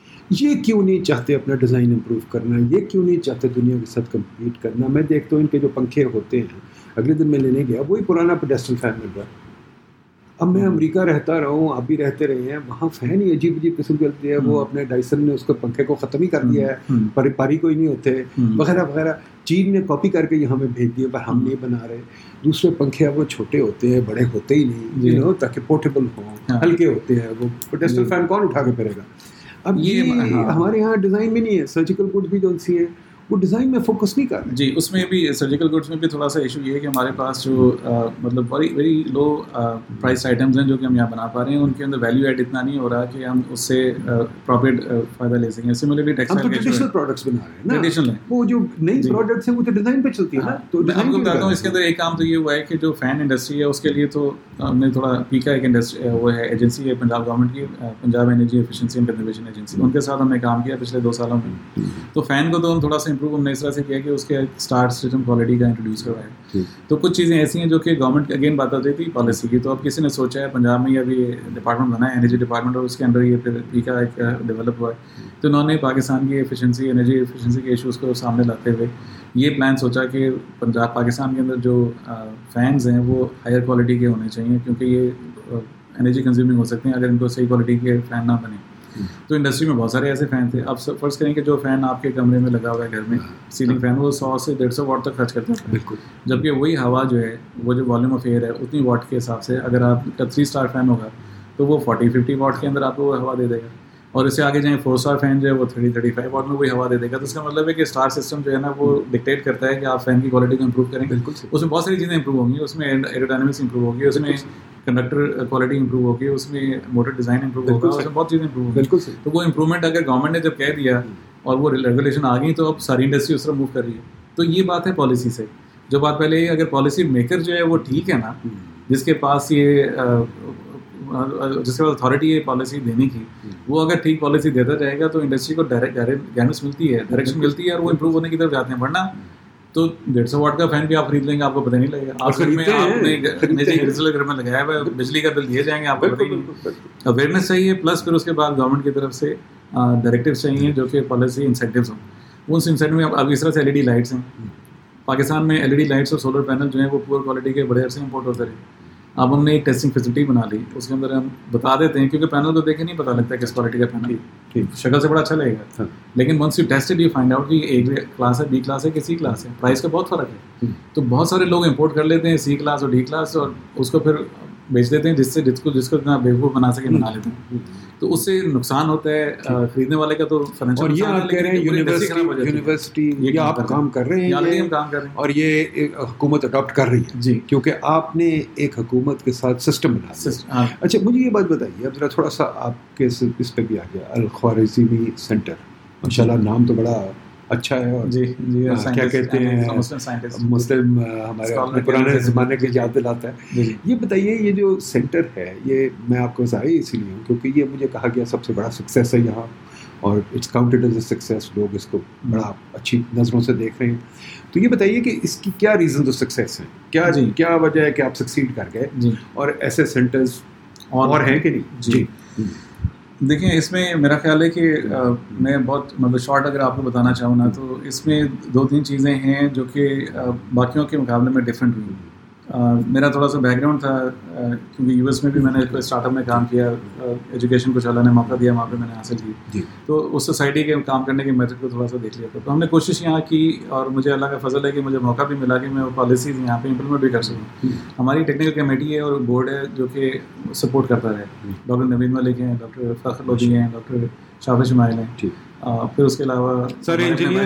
یہ کیوں نہیں چاہتے اپنا ڈیزائن امپروو کرنا, یہ کیوں نہیں چاہتے دنیا کے ساتھ کمپیٹ کرنا. میں دیکھتا ہوں ان کے جو پنکھے ہوتے ہیں, اگلے دن میں لینے گیا وہی پرانا پیڈسٹل فین مل رہا ہے. اب میں امریکہ رہتا رہا ہوں, آپ بھی رہتے رہے ہیں, وہاں فین ہی عجیب قسم کے ہوتے ہیں. وہ اپنے ڈائسن نے اس کو پنکھے کو ختم ہی کر دیا ہے, پاری کوئی نہیں ہوتے وغیرہ وغیرہ. چین نے کاپی کر کے یہاں میں بھیج دیا, پر ہم نہیں بنا رہے. دوسرے پنکھے اب وہ چھوٹے ہوتے ہیں, بڑے ہوتے ہی نہیں, تاکہ پورٹیبل ہوں, ہلکے ہوتے ہیں. وہ پیڈسٹل فین کون اٹھا کے پھرے گا. اب یہ ہمارے یہاں ڈیزائن میں نہیں ہے. سرجیکل گڈز بھی جو سی ہیں وہ ڈیزائن میں فوکس نہیں کر رہے. جی اس میں بھی سرجیکل گڈس میں بھی تھوڑا سا ایشو یہ ہے کہ ہمارے پاس جو مطلب ویری لو پرائس آئٹمز ہیں جو کہ ہم یہاں بنا پا رہے ہیں, ان کے اندر ویلیو ایڈ اتنا نہیں ہو رہا کہ ہم اس سے پروفٹ فائدہ لے سکیں. سملرلی ٹریڈیشنل پروڈکٹس بنا رہے ہیں, ٹریڈیشنل ہیں وہ جو نئی پروڈکٹس ہیں وہ تو ڈیزائن پہ چلتی ہے نا. تو میں آپ کو بتاتا ہوں اس کے اندر ایک کام تو یہ ہوا ہے کہ جو فین انڈسٹری ہے اس کے لیے تو ہم نے تھوڑا پیکا ایک انڈسٹری وہ ہے ایجنسی ہے پنجاب گورنمنٹ کی, Punjab energy efficiency and conservation agency, ان کے ساتھ ہم نے کام کیا پچھلے 2 سالوں میں. تو فین کو تو ہم تھوڑا سا امپروو ہم نے اس طرح سے کیا کہ اس کے اسٹارٹ سسٹم کوالٹی کا انٹروڈیوس کروایا. تو کچھ چیزیں ایسی ہیں جو کہ گورنمنٹ اگین بات آتی تھی پالیسی کی. تو اب کسی نے سوچا ہے پنجاب میں ابھی ڈپارٹمنٹ بنا ہے انرجی ڈپارٹمنٹ, اور اس کے اندر یہ پھر پیکا ایک ڈیولپ ہوا ہے. تو انہوں نے پاکستان کی ایفیشنسی انرجی ایفیشنسی کے ایشوز کو سامنے لاتے ہوئے یہ پلان سوچا کہ پنجاب پاکستان کے اندر جو فینز ہیں وہ ہائر کوالٹی کے ہونے چاہیے, کیونکہ یہ انرجی کنزیومنگ ہو سکتے ہیں اگر ان کو صحیح کوالٹی کے فین نہ بنے. تو انڈسٹری میں بہت سارے ایسے فین تھے. اب فرض کریں کہ جو فین آپ کے کمرے میں لگا ہوا ہے گھر میں, سیلنگ فین, وہ 100 سے 150 واٹ تک خرچ کرتا ہے. بالکل. جبکہ وہی ہوا جو ہے وہ جو والیوم آف ایئر ہے اتنی واٹ کے حساب سے اگر آپ کا 3 اسٹار فین ہوگا تو وہ 40-50 واٹ کے اندر آپ کو وہ ہوا دے دے گا, اور اس سے آگے جائیں 4 اسٹار فین جو ہے وہ 30-35 واٹ میں وہی ہوا دے دے گا. تو اس کا مطلب ہے کہ اسٹار سسٹم جو ہے نا وہ ڈکٹیٹ کرتا ہے کہ آپ فین کی کوالٹی کو امپروو کریں. بالکل. اس میں بہت ساری چیزیں امپروو ہوں گی, اس میں ایروڈائنمکس امپروو ہوگی, اس میں کنڈکٹر کوالٹی امپروو ہوگی, اس میں موٹر ڈیزائن امپروو ہوگا, اس میں بہت چیزیں امپروو ہوگی. بالکل. تو وہ امپروومنٹ اگر گورنمنٹ نے جب کہہ دیا اور وہ ریگولیشن آ گئی تو اب ساری انڈسٹری اس طرح موو کر رہی ہے. تو یہ بات ہے پالیسی سے. جو بات پہلے یہ اگر پالیسی میکر جو ہے وہ ٹھیک ہے نا, جس کے پاس اتھارٹی ہے پالیسی دینے کی, وہ اگر ٹھیک پالیسی دیتا جائے گا تو انڈسٹری کو گائیڈنس ملتی ہے, ڈائریکشن ملتی ہے, اور وہ امپروو ہونے کی طرف جاتے ہیں. ورنہ تو 150 واٹ کا فین بھی آپ خرید لیں گے, آپ کو پتہ نہیں لگے گا. آپ گھر میں گھر میں لگایا ہوا ہے, بجلی کا بل دیے جائیں گے, آپ کو پتہ ہی نہیں. اویئرنیس چاہیے, پلس پھر اس کے بعد گورنمنٹ کی طرف سے ڈائریکٹیوز چاہیے جو کہ پالیسی انسینٹیوز ہوں. ان انسینٹیو میں اب اس طرح سے LED لائٹس ہیں پاکستان میں. LED لائٹس اور سولر پینل جو ہیں وہ پور کوالٹی کے بڑے عرصے امپورٹ ہوتے رہے. اب ہم نے ایک ٹیسٹنگ فیسلٹی بنا لی, اس کے اندر ہم بتا دیتے ہیں, کیونکہ پینل کو دیکھ کے نہیں پتہ لگتا کس کوالٹی کا پینل. شکل سے بڑا اچھا لگے گا, لیکن once you tested you find out کہ اے کلاس ہے, بی کلاس ہے کہ سی کلاس ہے. پرائز کا بہت فرق ہے. تو بہت سارے لوگ امپورٹ کر لیتے ہیں سی کلاس اور ڈی کلاس, اور اس کو پھر بیچ دیتے ہیں جس کو اتنا بیوقوف بنا سکے بنا لیتے ہیں. تو اس سے نقصان ہوتا ہے خریدنے والے کا. تو اور یہ آپ کہہ رہے ہیں یونیورسٹی یہ آپ کام کر رہے ہیں اور یہ حکومت اڈاپٹ کر رہی ہے. جی, کیونکہ آپ نے ایک حکومت کے ساتھ سسٹم بنا. اچھا مجھے یہ بات بتائیے, اب ذرا تھوڑا سا آپ کے اس پہ بھی آ گیا, الخوارزمی سینٹر, ماشاء اللہ نام تو بڑا اچھا ہے. اور جی کیا کہتے ہیں مسلم ہمارے پرانے زمانے کی یاد دلاتا ہے. یہ بتائیے یہ جو سینٹر ہے یہ میں آپ کو ضائع اسی لیے ہوں کیونکہ یہ مجھے کہا گیا سب سے بڑا سکسیس ہے یہاں, اور it's counted as a success. لوگ اس کو بڑا اچھی نظروں سے دیکھ رہے ہیں. تو یہ بتائیے کہ اس کی کیا ریزن تو سکسیس ہے, کیا وجہ ہے کہ آپ سکسیڈ کر گئے, اور ایسے سینٹرز اور ہیں کہ نہیں؟ جی دیکھیں اس میں میرا خیال ہے کہ میں بہت مطلب شارٹ اگر آپ کو بتانا چاہوں نا تو اس میں 2-3 چیزیں ہیں جو کہ باقیوں کے مقابلے میں ڈفرینٹ ہوئی. میرا تھوڑا سا بیک گراؤنڈ تھا کیونکہ یو ایس میں بھی میں نے اسٹارٹ اپ میں کام کیا, ایجوکیشن کچھ اللہ نے موقع دیا وہاں پہ میں نے حاصل کی, تو اس سوسائٹی کے کام کرنے کے میتھڈ کو تھوڑا سا دیکھ لیا تھا. تو ہم نے کوشش یہاں کی اور مجھے اللہ کا فضل ہے کہ مجھے موقع بھی ملا کہ میں وہ پالیسیز یہاں پہ امپلیمنٹ بھی کر سکوں. ہماری ٹیکنیکل کمیٹی ہے اور بورڈ ہے جو کہ سپورٹ کرتا ہے. ڈاکٹر نوید ملک ہیں, ڈاکٹر فخر لودھی ہیں, ڈاکٹر شافع شمائل ہیں, پھر اس کے علاوہ سارے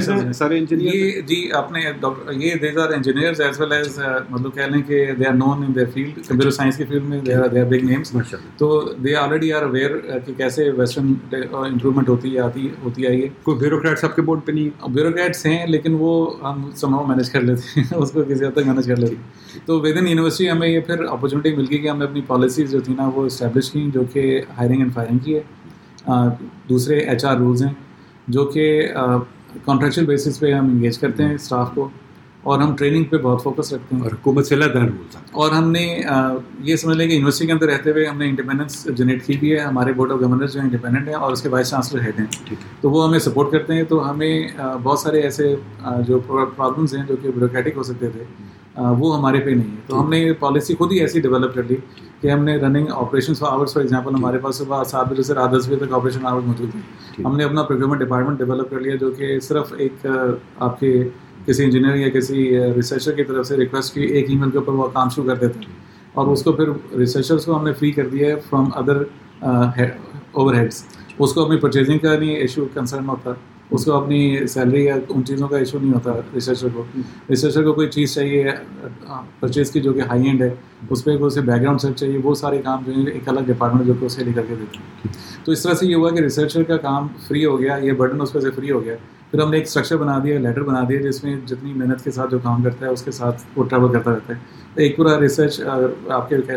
یہ جی اپنے یہ these are engineers as well as مطلب کہہ لیں کہ they are known in their field, computer science کی فیلڈ میں دے آر بگ نیمس. تو دے آلریڈی آر اویئر کہ کیسے ویسٹرن امپرومنٹ ہوتی آئی ہے. کوئی بیوروکریٹس آپ کے بورڈ پہ نہیں؟ بیوروکریٹس ہیں لیکن وہ ہم سمہاؤ مینیج کر لیتے ہیں, اس کو کسی حد تک مینیج کر لیتے ہیں. تو ود ان یونیورسٹی ہمیں یہ پھر اپرچونیٹی مل گئی کہ ہم نے اپنی پالیسیز جو تھی نا وہ اسٹیبلش کی, جو کہ ہائرنگ اینڈ فائرنگ کی ہے. دوسرے HR رولز ہیں جو کہ کانٹریکچوئل بیسس پہ ہم انگیج کرتے ہیں اسٹاف کو, اور ہم ٹریننگ پہ بہت فوکس رکھتے ہیں. اور حکومت سے علیحدہ رولز, اور ہم نے یہ سمجھ لیں کہ یونیورسٹی کے اندر رہتے ہوئے ہم نے انڈیپینڈنس جنریٹ کی بھی ہے. ہمارے بورڈ آف گورنرز جو ہیں انڈیپینڈنٹ ہیں اور اس کے وائس چانسلر ہیڈ ہیں, تو وہ ہمیں سپورٹ کرتے ہیں. تو ہمیں بہت سارے ایسے جو پرابلمس ہیں جو کہ بیوروکریٹک ہو سکتے تھے وہ ہمارے پہ نہیں ہے. تو ہم نے پالیسی خود ہی ایسی ڈیولپ کر لی کہ ہم نے running operations hours for example ہمارے پاس صبح 7 بجے سے رات 10 بجے تک آپریشن آورس موجود ہیں. ہم نے اپنا پروکیورمنٹ ڈپارٹمنٹ ڈیولپ کر لیا جو کہ صرف ایک آپ کے کسی انجینئر یا کسی ریسرچر کی طرف سے ریکویسٹ کی, ایک ای میل کے اوپر وہ کام شروع کر دیتے ہیں اور اس کو پھر ریسرچرس کو ہم نے فری کر دیا ہے فرام ادر اوور ہیڈس. اس کو اپنی پرچیزنگ کا نہیں ایشو کنسرن ہوتا, اس کو اپنی سیلری یا ان چیزوں کا ایشو نہیں ہوتا. ریسرچر کو کوئی چیز چاہیے پرچیز کی جو کہ ہائی اینڈ ہے, اس پہ اسے بیک گراؤنڈ سرچ چاہیے, وہ سارے کام جو ہے ایک الگ ڈپارٹمنٹ جو کہ اسے لے کر کے دیتے ہیں. تو اس طرح سے یہ ہوا کہ ریسرچر کا کام فری ہو گیا, یہ برڈن اس پہ سے فری ہو گیا. پھر ہم نے ایک اسٹرکچر بنا دیا, لیٹر بنا دیا جس میں جتنی محنت کے ساتھ جو کام کرتا ہے اس کے ساتھ وہ ٹریول کرتا رہتا ہے. ایک پورا ریسرچ آپ کے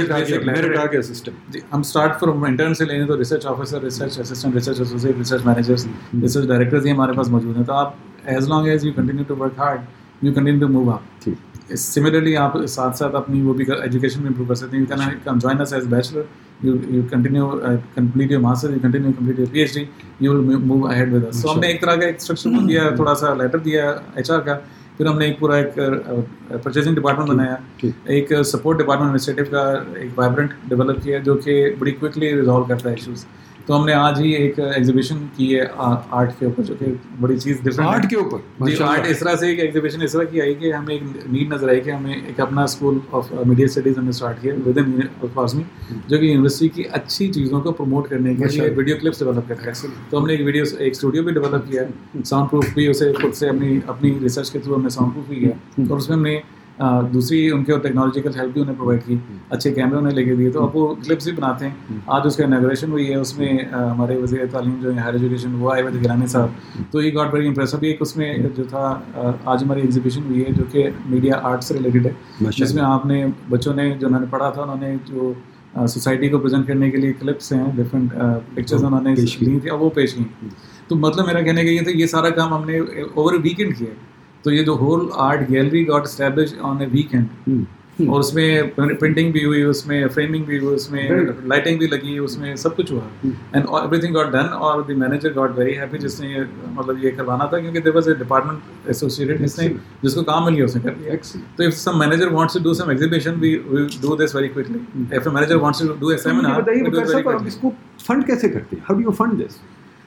ہم اسٹارٹ فرام انٹرن سے لیں تو research officer, research assistant, research associate, research managers, research directors ہی ہمارے پاس موجود ہیں. تو آپ as long as you continue to work hard you continue to move up. Similarly آپ ساتھ ساتھ اپنی وہ بھی ایجوکیشن میں امپروو کر سکتے ہیں. You can join us as bachelor, you continue complete your master, you continue complete your PhD, you will move ahead with us. So ہم نے ایک طرح کا ایک اسٹرکچر دیا, تھوڑا سا لیٹر دیا HR کا. پھر ہم نے ایک پورا ایک پرچیزنگ ڈپارٹمنٹ بنایا, ایک سپورٹ ڈپارٹمنٹ ایڈمنسٹریٹو کا ایک وائبرنٹ ڈیولپ کیا جو کہ بڑی کوئکلی ریزالو کرتا ہے ایشوز. تو ہم نے آج ہی ایک ایگزیبیشن کی ہے آرٹ کے اوپر جو کہ بڑی چیز ڈفرینٹ. آرٹ کے اوپر جی, آرٹ اس طرح سے ایک ایگزیبیشن اس طرح کی آئی کہ ہمیں ایک نیڈ نظر آئی کہ ہمیں ایک اپنا اسکول آف میڈیا اسٹڈیز ہم نے اسٹارٹ کیا ود ان قاسمی, جو کہ یونیورسٹی کی اچھی چیزوں کو پروموٹ کرنے کے لیے ویڈیو کلپس ڈیولپ کرتا ہے. تو ہم نے ایک اسٹوڈیو بھی ڈیولپ کیا, ساؤنڈ پروف بھی اسے خود سے اپنی ریسرچ کے تھرو ہم نے ساؤنڈ پروف بھی کیا, اور اس میں ہم نے دوسری ان کے ٹیکنالوجیکل ہیلپ بھی انہیں پرووائڈ کی, اچھے کیمرے انہیں لے کے دیے. تو اب وہ کلپس بھی بناتے ہیں. آج اس کا اناگوریشن ہوئی ہے, اس میں ہمارے وزیر تعلیم جو ہے ہائر ایجوکیشن وہ آئے ہوئے تھے گیلانی صاحب, تو ہی گاٹ ویری امپریس. ابھی ایک اس میں جو تھا آج ہماری ایگزیبیشن ہوئی ہے جو کہ میڈیا آرٹ سے ریلیٹڈ ہے, جس میں آپ نے بچوں نے جو انہوں نے پڑھا تھا انہوں نے جو سوسائٹی کو پریزنٹ کرنے کے لیے کلپس ہیں ڈفرینٹ پکچرز انہوں نے لی تھی اور وہ پیش کی. تو مطلب میرا کہنے کا یہ تھا یہ سارا کام ہم نے اوور ویکینڈ کیا. تو یہ جو whole art gallery got establish on a weekend, اور اس میں پرنٹنگ بھی ہوئی, اس میں فریمنگ بھی ہوئی, اس میں لائٹنگ بھی لگی, اس میں سب کچھ ہوا, and everything got done. اور the manager got very happy جس نے یہ مطلب یہ کروانا تھا, کیونکہ there was a department associated جس کو کام مل گیا اس نے کر دیا. تو if some manager wants to do some exhibition we will do this very quickly. If a manager wants to do a seminar we do very quickly. اس کو فنڈ کیسے کرتے ہیں؟ How do you fund this?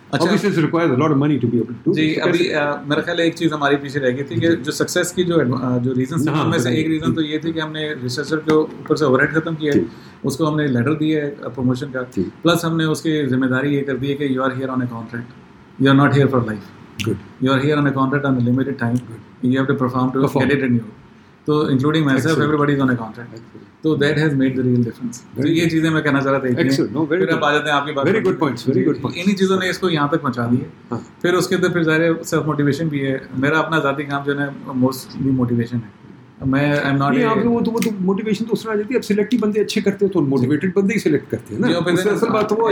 جی ابھی میرا خیال ہے ایک چیز ہماری پیچھے رہ گئی تھی کہ جو سکسیس کی جو ریزنس تھے ان میں سے ایک ریزن تو یہ تھی کہ ہم نے ریسرچر کے اوپر سے اوور ہیڈ ختم کیا ہے, اس کو ہم نے لیٹر دیا ہے پروموشن کا, پلس ہم نے اس کی ذمہ داری یہ کر دی ہے کہ you are here on a contract, you are not here for life, you are here on a contract on a limited time, you have to perform to get it in you. تو including myself everybody is on a contract. تو that has made the real difference. تو یہ چیزیں میں کہنا چاہ رہا تھا. پھر اب آ جاتے ہیں آپ کی بات, very good points, very good points. انہیں چیزوں نے اس کو یہاں تک پہنچا دیا. پھر اس کے اندر پھر ظاہر سیلف موٹیویشن بھی ہے. میرا اپنا ذاتی کام جو ہے موسٹلی موٹیویشن ہے. میں آئی ایم ناٹ آپ وہ تو موٹیویشن تو اس طرح جاتی ہے. اب سلیکٹ ہی بندے اچھے کرتے ہو تو موٹیویٹڈ بندے ہی سلیکٹ کرتے ہیں نا. اصل بات وہ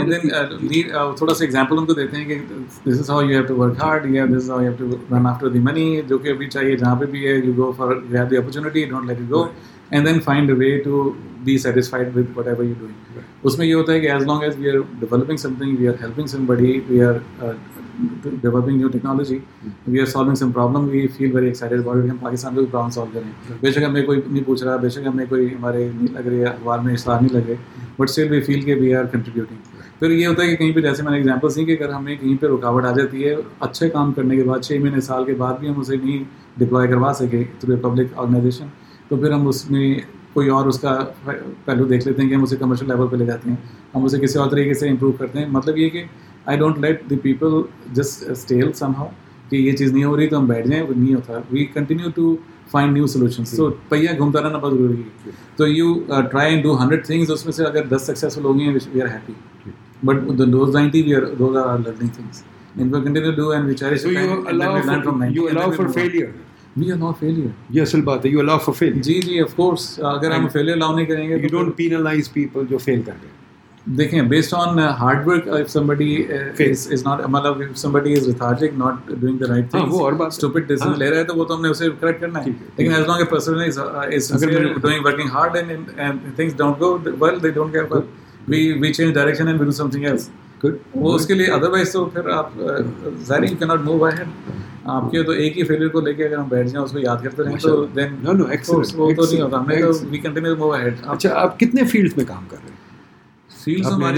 تھوڑا سا ایگزامپل ان کو دیتے ہیں کہ this is how you have to work hard, یا this is how you have to run after the money, جو کہ ابھی چاہیے جہاں پہ بھی ہے, you go for have the opportunity, don't let it go, and then find a way to be satisfied with whatever you doing. اس میں یہ ہوتا ہے کہ as long as we are developing something, we are helping somebody, we are developing new technology, we are solving some problem, we feel very excited about it. ہم پاکستان کو problem solve کریں, بے شک ہمیں کوئی نہیں پوچھ رہا, بے شک ہمیں کوئی ہمارے نہیں لگ رہی ہے, اخبار میں اشتہار نہیں لگ رہے, بٹ اسٹل وی فیل کہ وی آر کنٹریبیوٹنگ. پھر یہ ہوتا ہے کہ کہیں پہ جیسے میں نے ایگزامپلس دی کہ اگر ہمیں کہیں پہ رکاوٹ آ جاتی ہے اچھے کام کرنے کے بعد 6 مہینے سال کے بعد بھی ہم اسے نہیں ڈپلوائے کروا سکے تھرو اے پبلک آرگنائزیشن, تو پھر ہم اس میں کوئی اور اس کا پہلو دیکھ لیتے ہیں کہ ہم اسے کمرشل لیول پہ لے جاتے ہیں, ہم اسے کسی اور طریقے سے امپروو کرتے ہیں. مطلب یہ کہ I don't let the people just stale somehow کہ یہ چیز نہیں ہو رہی تو ہم بیٹھ جائیں, وہ نہیں ہوتا. We continue to find new solutions. So پہیا گھومتا رہنا بہت ضروری ہے. تو you try and do 100 things, اس میں سے اگر 10 successful ہو گئی ہیں we are happy, but those 90 those are our learning things, and we continue to do and we cherish. So you allow for failure. We allow failure. یہ اصل بات ہے, you allow for failure. G of course. اگر ہم failure allow نہیں کریں گے, you don't penalize people جو fail کر رہے ہیں. دیکھیں based on hard work, if somebody is not, مطلب if somebody is lethargic, not doing the right things, وہ اور بات, stupid decision لے رہا ہے, تو وہ تو ہم نے اسے کریکٹ کرنا ہے. لیکن as long as person is sincere, doing working hard and things don't go well, they don't get well, we change direction and we do something else. Good. وہ اس کے لیے ادروائز تو پھر آپ ظاہر you cannot move ahead. آپ کے تو ایک ہی فیلئر کو لے کے اگر ہم بیٹھ جائیں اس کو یاد کرتے رہیں تو then no excellent, وہ تو نہیں ہوتا. ہمیں تو we continue to move ahead. اچھا, آپ کتنے فیلڈ میں کام کر رہے ہیں؟ فیلڈ ہماری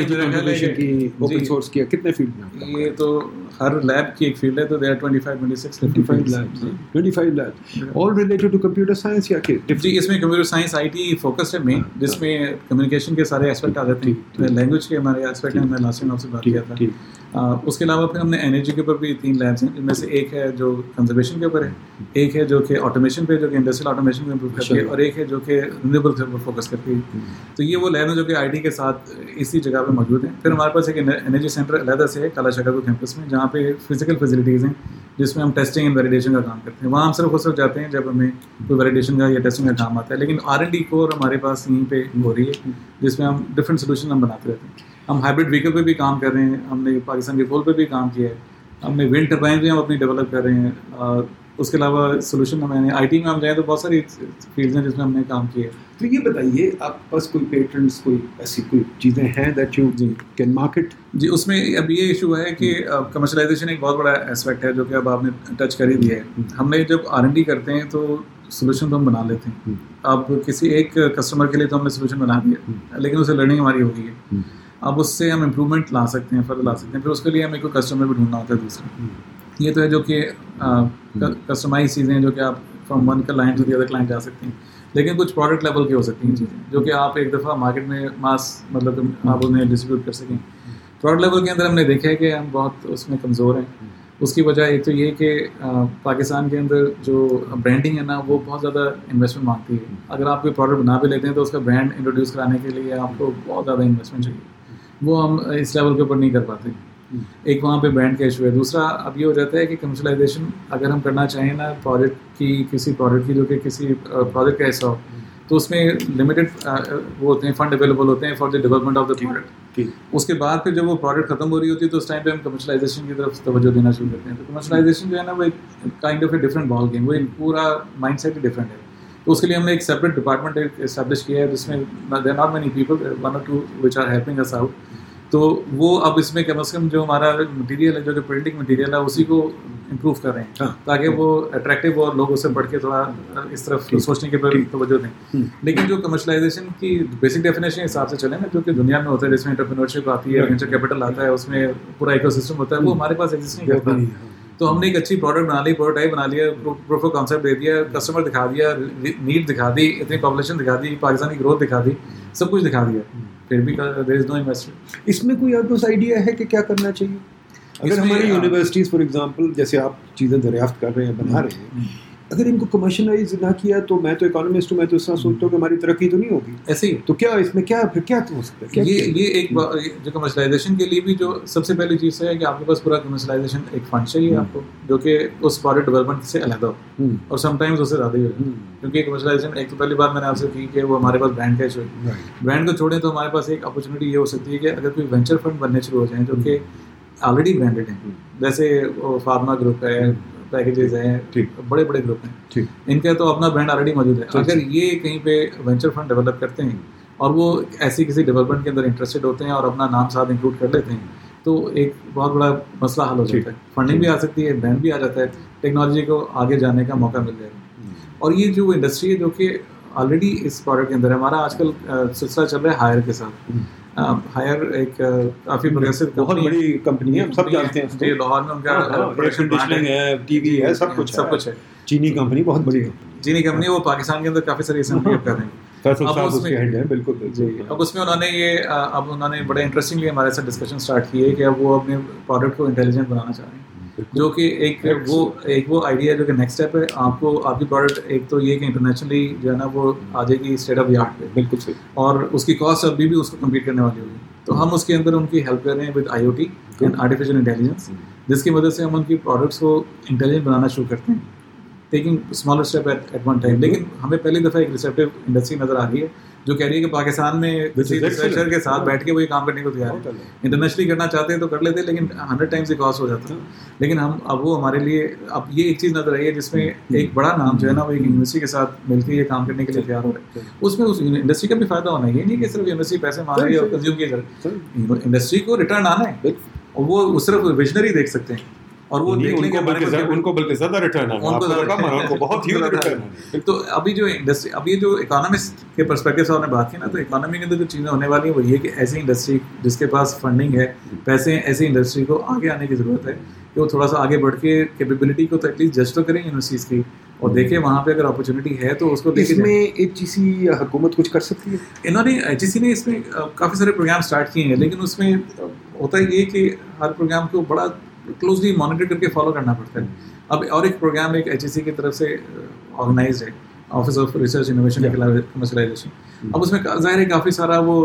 اوپن سورس کیا کتنے فیلڈ میں؟ یہ تو ہر لیب کی ایک فیلڈ ہے, تو they are 25 labs all related to computer science یا کہ جی اس میں computer science I T focus ہے مین, جس میں کمیونیکیشن کے سارے ایسپیکٹ آ جاتے ہیں, لینگویج کے ہمارے ایسپیکٹ ہیں, میں لاسٹ ٹائم آپ سے بات کیا تھا. اس کے علاوہ پھر ہم نے انرجی کے اوپر بھی 3 لیبس ہیں, جن میں سے ایک ہے جو کنزرویشن کے اوپر ہے, ایک ہے جو کہ آٹومیشن پہ جو کہ انڈسٹریل آٹومیشن کو امپروو کرتی ہے, اور ایک ہے جو کہ رینیویبل کے اوپر فوکس کرتی ہے. تو یہ وہ لیب ہیں جو کہ آئی ٹی کے ساتھ اسی جگہ پہ موجود ہیں. پھر ہمارے پاس ایک انرجی سینٹر علیحدہ سے ہے کالا شکر کیمپس میں, جہاں پہ فزیکل فیسلٹیز ہیں جس میں ہم ٹیسٹنگ اینڈ ویلیڈیشن کا کام کرتے ہیں. وہاں ہم صرف وہ صرف جاتے ہیں جب ہمیں کوئی ویلیڈیشن کا یا ٹیسٹنگ کا کام آتا ہے. لیکن R&D کور ہمارے پاس یہیں پہ ہو رہی ہے, جس میں ہم ڈفرینٹ سولوشن ہم بناتے رہتے ہیں. ہم ہائبرڈ وہیکل پہ بھی کام کر رہے ہیں, ہم نے پاکستان کے کول پہ بھی کام کیا ہے, ہم نے ونڈ ٹربائن بھی ہم اپنی ڈیولپ کر رہے ہیں. اس کے علاوہ سولوشن میں نے آئی ٹی میں ہم جائیں تو بہت ساری فیلڈز ہیں جس میں ہم نے کام کیا ہے. تو یہ بتائیے آپ پاس کوئی پیٹنٹس, کوئی ایسی کوئی چیزیں ہیں دیٹ یو کین مارکیٹ؟ جی اس میں اب یہ ایشو ہے کہ کمرشلائزیشن ایک بہت بڑا اسپیکٹ ہے جو کہ اب آپ نے ٹچ کر ہی دیا ہے. ہم نے جب R&D کرتے ہیں تو سولوشن تو ہم بنا لیتے ہیں. اب کسی ایک کسٹمر کے لیے تو ہم نے سولوشن بنا دیا, لیکن اسے لرننگ ہماری ہو گئی ہے. اب اس سے ہم امپرومنٹ لا سکتے ہیں, فرق لا سکتے ہیں. پھر اس کے لیے ہمیں کوئی کسٹمر بھی ڈھونڈنا ہوتا ہے دوسرا. یہ تو ہے جو کہ کسٹمائز چیزیں ہیں جو کہ آپ from one client to the other client جا سکتے ہیں. لیکن کچھ پروڈکٹ لیول کی ہو سکتی ہیں چیزیں جو کہ آپ ایک دفعہ مارکیٹ میں ماس مطلب آپ انہیں ڈسٹریبیوٹ کر سکیں. پروڈکٹ لیول کے اندر ہم نے دیکھا ہے کہ ہم بہت اس میں کمزور ہیں. اس کی وجہ ایک تو یہ کہ پاکستان کے اندر جو برانڈنگ ہے نا وہ بہت زیادہ انویسٹمنٹ مانگتی ہے. اگر آپ کوئی پروڈکٹ بنا بھی لیتے ہیں تو اس کا برانڈ انٹروڈیوس کرانے کے لیے آپ کو بہت زیادہ انویسٹمنٹ چاہیے, وہ ہم اس لیول کے اوپر نہیں کر پاتے. ایک وہاں پہ برانڈ کا ایشو ہے. دوسرا اب یہ ہو جاتا ہے کہ کمرشلائزیشن اگر ہم کرنا چاہیں نا پروڈکٹ کی, کسی پروڈکٹ کی جو کہ کسی پروجیکٹ کا حصہ ہو, تو اس میں لمیٹڈ وہ ہوتے ہیں فنڈ اویلیبل ہوتے ہیں for the development of the product. اس کے بعد پھر جب وہ پروڈکٹ ختم ہو رہی ہوتی ہے تو اس ٹائم پہ ہم کمرشلائزیشن کی طرف توجہ دینا شروع کرتے ہیں. تو کمرشلائزیشن جو ہے نا وہ ایک kind of a different ball game, وہ پورا مائنڈ سیٹ ہی ڈفرنٹ ہے. تو اس کے لیے ہم نے ایک سیپریٹ ڈپارٹمنٹ اسٹیبلش کیا ہے جس میں there not many people, 1 or 2 which are helping us out. تو وہ اب اس میں کم از کم جو ہمارا مٹیریل ہے جو کہ پرنٹنگ مٹیریل ہے اسی کو امپروو کر رہے ہیں تاکہ وہ اٹریکٹیو اور لوگ اس سے پڑھ کے تھوڑا اس طرف سوچنے کے پر توجہ دیں. لیکن جو کمرشلائزیشن کی بیسک ڈیفینیشن حساب سے چلیں نا جو کہ دنیا میں ہوتا ہے, جس میں انٹرپرینورشپ آتی ہے, وینچر کیپٹل آتا ہے, اس میں پورا ایکو سسٹم ہوتا ہے, وہ ہمارے پاس ایگزسٹ نہیں کرتا. تو ہم نے ایک اچھی پروڈکٹ بنا لی, پروٹوٹائپ بنا لیا, پروف آف کانسیپٹ دے دیا, کسٹمر دکھا دیا, نیڈ دکھا دی, اتنی پاپولیشن دکھا دی, پاکستان کی گروتھ دکھا دی, سب کچھ دکھا دیا, پھر بھی دیر از نو انویسٹمنٹ. اس میں کوئی آپ کو آئیڈیا ہے کہ کیا کرنا چاہیے؟ اگر ہماری یونیورسٹیز فار ایگزامپل جیسے آپ چیزیں دریافت کر رہے ہیں, بنا رہے ہیں, اگر ان کو کمرشلائز نہ کیا تو میں تو اکانومسٹ ہوں, میں تو اس طرح سوچتا ہوں کہ ہماری ترقی تو نہیں ہوگی. ایسے ہی تو کیا اس میں کیا پھر کیا ہو سکتا ہے؟ یہ ایک جو کمرشلائزیشن کے لیے بھی جو سب سے پہلی چیز ہے کہ آپ کے پاس پورا کمرشلائزیشن ایک فنڈ چاہیے آپ کو, جو کہ اس پروڈکٹ ڈیولپمنٹ سے علیحدہ ہو, اور سم ٹائمز اس سے زیادہ ہی ہو. کیونکہ کمرشلائزیشن ایک تو پہلی بات میں نے آپ سے کی کہ وہ ہمارے پاس برانڈ کیش ہوئی. برانڈ کو چھوڑیں تو ہمارے پاس ایک اپرچونیٹی یہ ہو سکتی ہے کہ اگر کوئی وینچر فنڈ بننے شروع ہو جائیں جو کہ آلریڈی برانڈیڈ ہیں, جیسے فارما گروپ ہے, پیکیجز ہیں, بڑے بڑے گروپ ہیں, ان کا تو اپنا برانڈ آلریڈی موجود ہے. اگر یہ کہیں پہ وینچر فنڈ ڈیولپ کرتے ہیں اور وہ ایسی کسی ڈیولپمنٹ کے اندر انٹرسٹڈ ہوتے ہیں اور اپنا نام ساتھ انکلوڈ کر لیتے ہیں تو ایک بہت بڑا مسئلہ حل ہو جاتا ہے. فنڈنگ بھی آ سکتی ہے, برانڈ بھی آ جاتا ہے, ٹیکنالوجی کو آگے جانے کا موقع مل جائے گا. اور یہ جو انڈسٹری ہے جو کہ آلریڈی اس پروڈکٹ کے اندر ہے, ہمارا آج کل سلسلہ چل رہا ہے ہائر کے ساتھ. ہائر ایک کافی پروگریسو بہت بڑی کمپنی ہے, ہم سب جانتے ہیں. جی, لاہور میں ان کا کنڈیشننگ ہے, ٹی وی ہے, سب کچھ ہے. چینی کمپنی, بہت بڑی چینی کمپنی, وہ پاکستان کے اندر کافی ساری اسمبلی کر رہے ہیں. بالکل. اب اس میں انہوں نے بڑے انٹرسٹنگلی ہمارے ساتھ ڈسکشن اسٹارٹ کی ہے کہ اب وہ اپنے پروڈکٹ کو انٹیلیجنٹ بنانا چاہ رہے ہیں, جو کہ ایک وہ آئیڈیا ہے جو کہ نیکسٹ اسٹیپ ہے. آپ کی پروڈکٹ ایک تو یہ کہ انٹرنیشنلی جو ہے نا وہ آ جائے گی اسٹیٹ آف دی آرٹ پہ. بالکل صحیح. اور اس کی کاسٹ ابھی بھی اس کو کمپیٹ کرنے والی ہوگی. تو ہم اس کے اندر ان کی ہیلپ کر رہے ہیں with IoT and artificial intelligence, جس کی مدد سے ہم ان کی پروڈکٹس کو انٹیلیجنٹ بنانا شروع کرتے ہیں, taking smaller step at one time. لیکن ہمیں پہلی دفعہ ایک ریسیپٹیو انڈسٹری نظر آ رہی ہے جو کہہ رہی ہے کہ پاکستان میں کسی ریسرچر کے ساتھ بیٹھ کے وہ یہ کام کرنے کو تیار ہے. انٹرنیشنلی کرنا چاہتے ہیں تو کر لیتے ہیں, لیکن 100 ٹائمز یہ کاسٹ ہو جاتا ہے. لیکن اب وہ ہمارے لیے اب یہ ایک چیز نظر آئی ہے جس میں ایک بڑا نام جو ہے نا وہ ایک یونیورسٹی کے ساتھ مل کے یہ کام کرنے کے لیے تیار ہو رہا ہے. اس میں اس انڈسٹری کا بھی فائدہ ہونا ہے, یہ نہیں کہ صرف یونیورسٹی پیسے مانگ رہی ہے اور کنزیوم کیے جا رہے ہیں. انڈسٹری کو ریٹرن آنا ہے, اور وہ صرف ویژنری دیکھ سکتے ہیں, اور وہ ان کو بلکہ زیادہ ریٹرن ہے. تو ابھی جو اکانومسٹ کے پرسپیکٹو سے آپ نے بات کی نا, تو اکانومی کے اندر جو چیزیں ہونے والی ہیں وہ یہ کہ ایسی انڈسٹری جس کے پاس فنڈنگ ہے, پیسے ہیں, ایسی انڈسٹری کو آگے آنے کی ضرورت ہے کہ وہ تھوڑا سا آگے بڑھ کے کیپیبلٹی کو تو ایٹ لیسٹ جج تو کریں یونیورسٹیز کی, اور دیکھیں وہاں پہ اگر اپرچونیٹی ہے تو اس کو. اس میں HEC حکومت کچھ کر سکتی ہے. انہوں نے HEC نے اس میں کافی سارے پروگرام اسٹارٹ کیے ہیں, لیکن اس میں ہوتا یہ کہ ہر پروگرام کو بڑا کلوزلی مانیٹر کر کے فالو کرنا پڑتا ہے. اب اور ایک پروگرام ایک HEC کی طرف سے آرگنائزڈ ہے, office of research innovation and commercialisation. اب اس میں ظاہر ہے کافی سارا وہ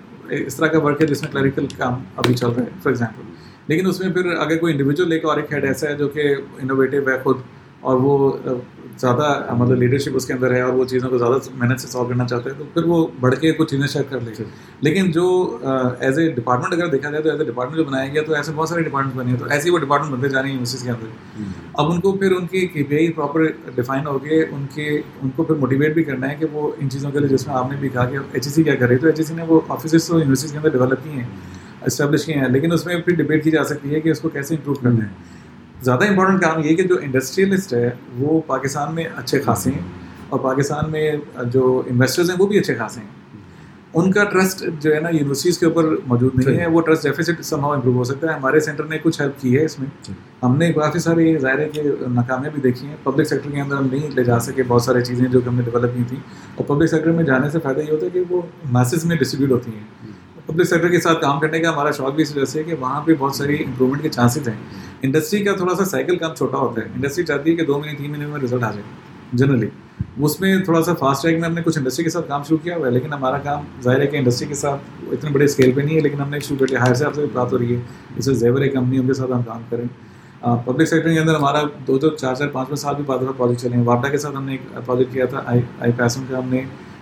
اس طرح کا ورک ہے جس میں کلریکل کام ابھی چل رہا ہے فار ایگزامپل. لیکن اس میں پھر اگر کوئی انڈیویجول لے کے, اور ایک ہیڈ ایسا ہے جو کہ انوویٹیو ہے خود, اور وہ زیادہ مطلب لیڈرشپ اس کے اندر ہے, اور وہ چیزوں کو زیادہ محنت سے سالو کرنا چاہتے ہیں, تو پھر وہ بڑھ کے کچھ چیزیں شیئر کر لے. لیکن جو ایز اے ڈپارٹمنٹ اگر دیکھا جائے تو ایز اے ڈپارٹمنٹ جو بنایا گیا, تو ایسے بہت سارے ڈپارٹمنٹ بنے ہیں, تو ایسے وہ ڈپارٹمنٹ بنتے جا رہے ہیں یونیورسٹیز کے اندر. اب ان کو پھر ان کی KPI پراپر ڈیفائن ہو کے ان کو پھر موٹیویٹ بھی کرنا ہے کہ وہ ان چیزوں کے لیے, جس میں آپ نے بھی کہا کہ HEC کیا کر رہی ہے, تو HEC نے وہ آفیسز تو یونیورسٹیز کے اندر ڈیولپ کیے ہیں, اسٹیبلش کیے ہیں, لیکن اس میں پھر ڈبیٹ کی جا سکتی ہے کہ اس کو کیسے امپروو کرنا ہے. زیادہ امپورٹنٹ کام یہ کہ جو انڈسٹریلسٹ ہے وہ پاکستان میں اچھے خاصے ہیں, اور پاکستان میں جو انویسٹرز ہیں وہ بھی اچھے خاصے ہیں. ان کا ٹرسٹ جو ہے نا یونیورسٹیز کے اوپر موجود نہیں ہے, وہ trust deficit somehow improve ہو سکتا ہے. ہمارے سینٹر نے کچھ ہیلپ کی ہے اس میں, ہم نے کافی سارے ظاہر ہے کہ ناکامیاں بھی دیکھی ہیں. پبلک سیکٹر کے اندر ہم نہیں لے جا سکے بہت ساری چیزیں جو کہ ہم نے ڈیولپ کی تھیں, اور پبلک سیکٹر میں جانے سے فائدہ یہ ہوتا ہے کہ وہ میسز میں ڈسٹریبیوٹ ہوتی ہیں. پبلک سیکٹر کے ساتھ کام کرنے کا ہمارا شوق بھی اس وجہ سے کہ وہاں پہ بہت ساری امپرومنٹ کے چانسز ہیں. انڈسٹری کا تھوڑا سا سائیکل کام چھوٹا ہوتا ہے. انڈسٹری چاہتی ہے کہ 2 مہینے 3 مہینے میں رزلٹ آ جائے جنرلی. اس میں تھوڑا سا فاسٹ ٹریک میں ہم نے کچھ انڈسٹری کے ساتھ کام شروع کیا ہوا ہے, لیکن ہمارا کام ظاہر ہے کہ انڈسٹری کے ساتھ اتنے بڑے اسکیل پہ نہیں ہے. لیکن ہم نے شروع کر لیا, ہائر سے آپ سے بات ہو رہی ہے, جیسے زیور ایک کمپنی, ان کے ساتھ ہم کام کریں. پبلک سیکٹر کے اندر ہمارا 2 4 5 سال بھی بعد پروجیکٹ چلے ہیں. واپڈا کے ساتھ ہم نے ایک پروجیکٹ کیا تھا, آئی پیسن کا. ہم نے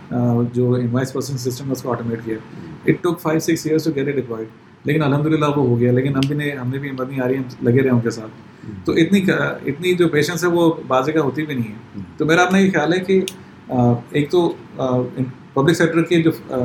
جو انوائس پروسیسنگ سسٹم ہے اس کو آٹومیٹ کیا. It took 5-6 years to get it deployed, لیکن الحمدللہ وہ ہو گیا. لیکن ہم نے بھی ہمت نہیں آ رہی, ہم لگے رہے ان کے ساتھ. تو اتنی جو پیشنس ہے وہ بعض جگہ ہوتی بھی نہیں ہے. تو میرا اپنا یہ خیال ہے کہ ایک تو پبلک سیکٹر کے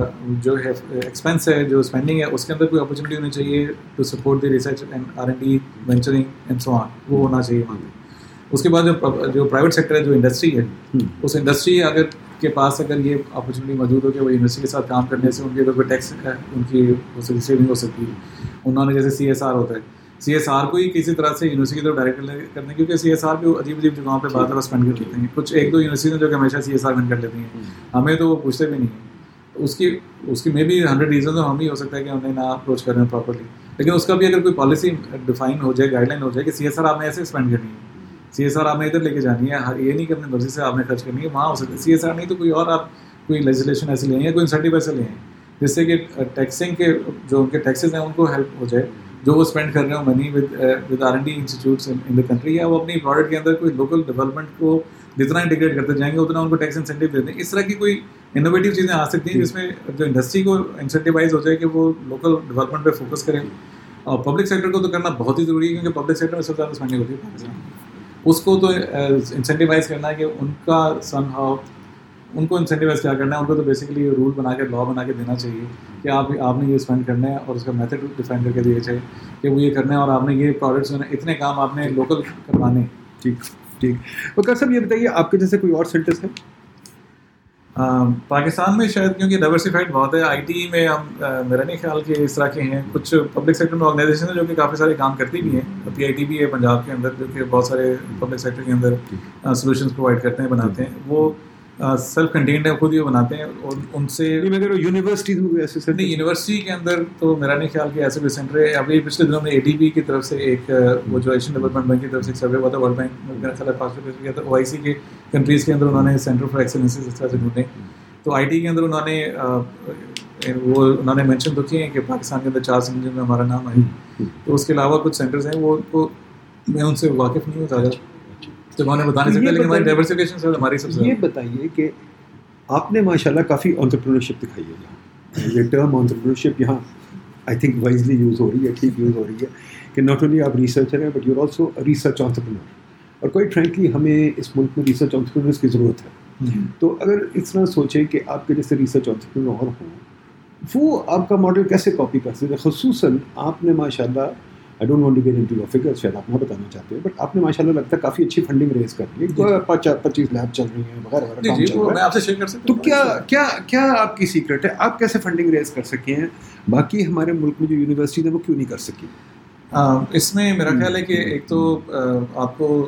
جو ہے ایکسپینس ہے, جو اسپینڈنگ ہے, اس کے اندر کوئی اپرچونیٹی ہونی چاہیے to support the research and R&D venturing and so on, وہ ہونا چاہیے وہاں پہ. اس کے بعد جو پرائیویٹ سیکٹر ہے, جو انڈسٹری ہے, اس انڈسٹری اگر کے پاس اگر یہ اپرچونیٹی موجود ہو کہ وہ یونیورسٹی کے ساتھ کام کرنے سے ان کے اگر کوئی ٹیکس ان کی سیونگ ہو سکتی ہے. انہوں نے جیسے CSR ہوتا ہے, CSR کو ہی کسی طرح سے یونیورسٹی کی طرف ڈائریکٹ کرنے, کیونکہ CSR بھی عجیب جگہوں پہ بعض دفعہ اسپینڈ کر لیتے ہیں. کچھ 1-2 یونیورسٹیز ہیں جو کہ ہمیشہ CSR بند کر لیتی ہیں, ہمیں تو وہ پوچھتے بھی نہیں ہیں. اس کی میں بھی 100 ریزنز ہم ہی ہو سکتا ہے کہ انہیں نہ اپروچ کر رہے ہیں پراپرلی. لیکن اس کا بھی اگر کوئی پالیسی ڈیفائن ہو جائے, گائیڈ لائن ہو جائے کہ CSR آپ نے ایسے اسپینڈ کرنی ہے, CSR آپ نے ادھر لے کے جانی ہے, یہ نہیں کہ اپنی مرضی سے آپ نے خرچ کرنی ہے, وہاں ہو سکتا ہے CSR نہیں تو کوئی اور آپ کوئی لیجسلیشن ایسے لیں یا کوئی انسینٹیو ایسے لیں جس سے کہ ٹیکسنگ کے جو ان کے ٹیکسز ہیں ان کو ہیلپ ہو جائے, جو وہ اسپینڈ کر رہے ہوں money with R&D institutes in the country, یا وہ اپنی پروڈکٹ کے اندر کوئی لوکل ڈیولپمنٹ کو جتنا انٹیگریٹ کرتے جائیں گے اتنا ان کو ٹیکس انسینٹیو دیتے ہیں. اس طرح کی کوئی انوویٹیو چیزیں آ سکتی ہیں جس میں جو انڈسٹری کو انسینٹیوائز ہو جائے کہ وہ لوکل ڈیولپمنٹ پہ فوکس کریں. اور پبلک سیکٹر کو تو کرنا بہت ہی ضروری ہے کیونکہ پبلک سیکٹر میں سب سے زیادہ اسپینڈنگ ہوتی ہے پاکستان. اس کو تو انسینٹیوائز کرنا ہے کہ ان کا سم ہاؤ ان کو انسینٹیوائز کیا کرنا ہے, ان کو تو بیسیکلی رول بنا کے لا بنا کے دینا چاہیے کہ آپ نے یہ اسپینڈ کرنا ہے اور اس کا میتھڈ ڈیفائن کر کے دینا چاہیے کہ وہ یہ کرنا ہے اور آپ نے یہ پروڈکٹس اتنے کام آپ نے لوکل کروانے. ٹھیک ٹھیک. وقار صاحب یہ بتائیے آپ کے جیسے کوئی اور سینٹرس ہیں پاکستان میں؟ شاید کیونکہ ڈائیورسفائڈ بہت ہے. IT میں ہم میرا نہیں خیال کہ اس طرح کے ہیں. کچھ پبلک سیکٹر میں آرگنائزیشن ہیں جو کہ کافی سارے کام کرتی بھی ہیں. PIT بھی ہے پنجاب کے اندر جو کہ بہت سارے پبلک سیکٹر کے اندر سولوشنز پرووائڈ کرتے ہیں, بناتے ہیں. وہ سیلف کنٹینڈ ہے, خود ہی وہ بناتے ہیں. اور ان سے یونیورسٹیز میں ایسے نہیں, یونیورسٹی کے اندر تو میرا نہیں خیال کہ ایسے کوئی سینٹر ہے. ابھی پچھلے دنوں میں ADB کی طرف سے ایک وہ جو ایشین ڈیولپمنٹ بینک کی طرف سے ایک سروے ہوا تھا, ورلڈ بینک میرا خیال ہے پاسپورٹ کیا تھا, OIC کے کنٹریز کے اندر انہوں نے سینٹر فار ایکسلنس اس طرح سے ڈھونڈے. تو IT کے اندر انہوں نے مینشن تو کیے ہیں کہ پاکستان کے اندر 4 سینٹر میں ہمارا نام ہے. تو اس کے علاوہ کچھ سینٹرز ہیں وہ میں ان سے واقف نہیں ہوں زیادہ, تو میں نے بتا نہیں سکتا. لیکن ہماری ڈائیورسفیکیشن سے ہماری سب سے. یہ بتائیے کہ آپ نے ماشاءاللہ کافی انٹرپرینورشپ دکھائی ہے یہاں. یہ ٹرم انٹرپرینورشپ یہاں آئی تھنک وائزلی یوز ہو رہی ہے, ٹھیک یوز ہو رہی ہے کہ ناٹ اونلی آپ ریسرچر ہیں but you are also research entrepreneur. اور کوائٹ فرینکلی ہمیں اس ملک میں ریسرچ انٹرپرینورس کی ضرورت ہے. تو اگر اس طرح سوچیں کہ آپ کے جیسے ریسرچ انٹرپرینور ہوں, وہ آپ کا ماڈل کیسے کاپی کر سکتے ہیں؟ خصوصاً آپ نے ماشاءاللہ I don't want to get into your figures, شاید آپ نہ بتانا چاہتے ہیں, بٹ آپ نے ماشاءاللہ لگتا ہے کافی اچھی فنڈنگ ریز کر لی, 25 لیب چل رہی ہیں وغیرہ وغیرہ کام چل رہا ہے. میں آپ سے شیئر کر سکتا ہوں. تو کیا آپ کی سیکرٹ ہے, آپ کیسے فنڈنگ ریز کر سکے ہیں, باقی ہمارے ملک میں جو یونیورسٹیز ہیں وہ کیوں نہیں کر سکی؟ اس میں میرا خیال ہے کہ ایک تو آپ کو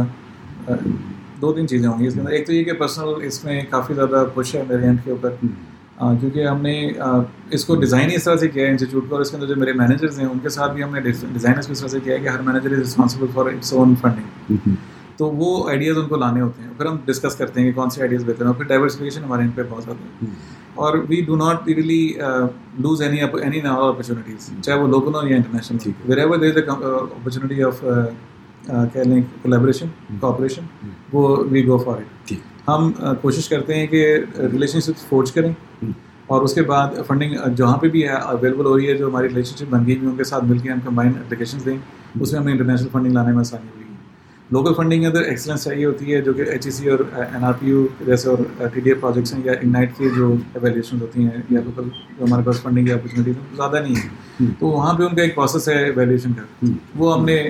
2-3 چیزیں ہوں گی اس کے اندر. ایک تو یہ کہ پرسنل اس میں کافی زیادہ پش ہے میرے اینڈ کے اوپر, کیونکہ ہم نے اس کو ڈیزائن اس طرح سے کیا ہے انسٹیٹیوٹ کو, اور اس کے اندر جو میرے مینیجرز ہیں ان کے ساتھ بھی ہم نے ڈیزائن اس طرح سے کیا ہے کہ ہر manager is responsible for its own funding. تو وہ آئیڈیاز ان کو لانے ہوتے ہیں, پھر ہم ڈسکس کرتے ہیں کہ کون سے آئیڈیاز بہتر ہیں, اور پھر ڈائیورسفیکیشن ہمارے ان پہ بہت زیادہ ہے. اور we do not really lose any opportunities, چاہے وہ لوکل ہو یا international. Wherever there is a opportunity of کہہ لیں کولیبریشن کوآپریشن, وہ وی گو فار اٹ. ہم کوشش کرتے ہیں کہ ریلیشن شپ فورج کریں, اور اس کے بعد فنڈنگ جہاں پہ بھی ہے اویلیبل ہو رہی ہے, جو ہماری ریلیشن شپ بن گئی ہوئی ان کے ساتھ مل کے ہم کمبائنڈ اپلیکیشنز دیں, اس میں ہمیں انٹرنیشنل فنڈنگ لانے میں آسانی ہوئی. لوکل فنڈنگ کے اندر ایکسلنس چاہیے ہوتی ہے, جو کہ HEC اور NRPU جیسے اور TDA پروجیکٹس ہیں, یا اگنائٹ کی جو ایویلیشن ہوتی ہیں, یا لوکل جو ہمارے پاس فنڈنگ کی اپرچونیٹیز زیادہ نہیں ہے, تو وہاں پہ ان کا ایک پروسیس ہے ایویلیشن کا. وہ ہم نے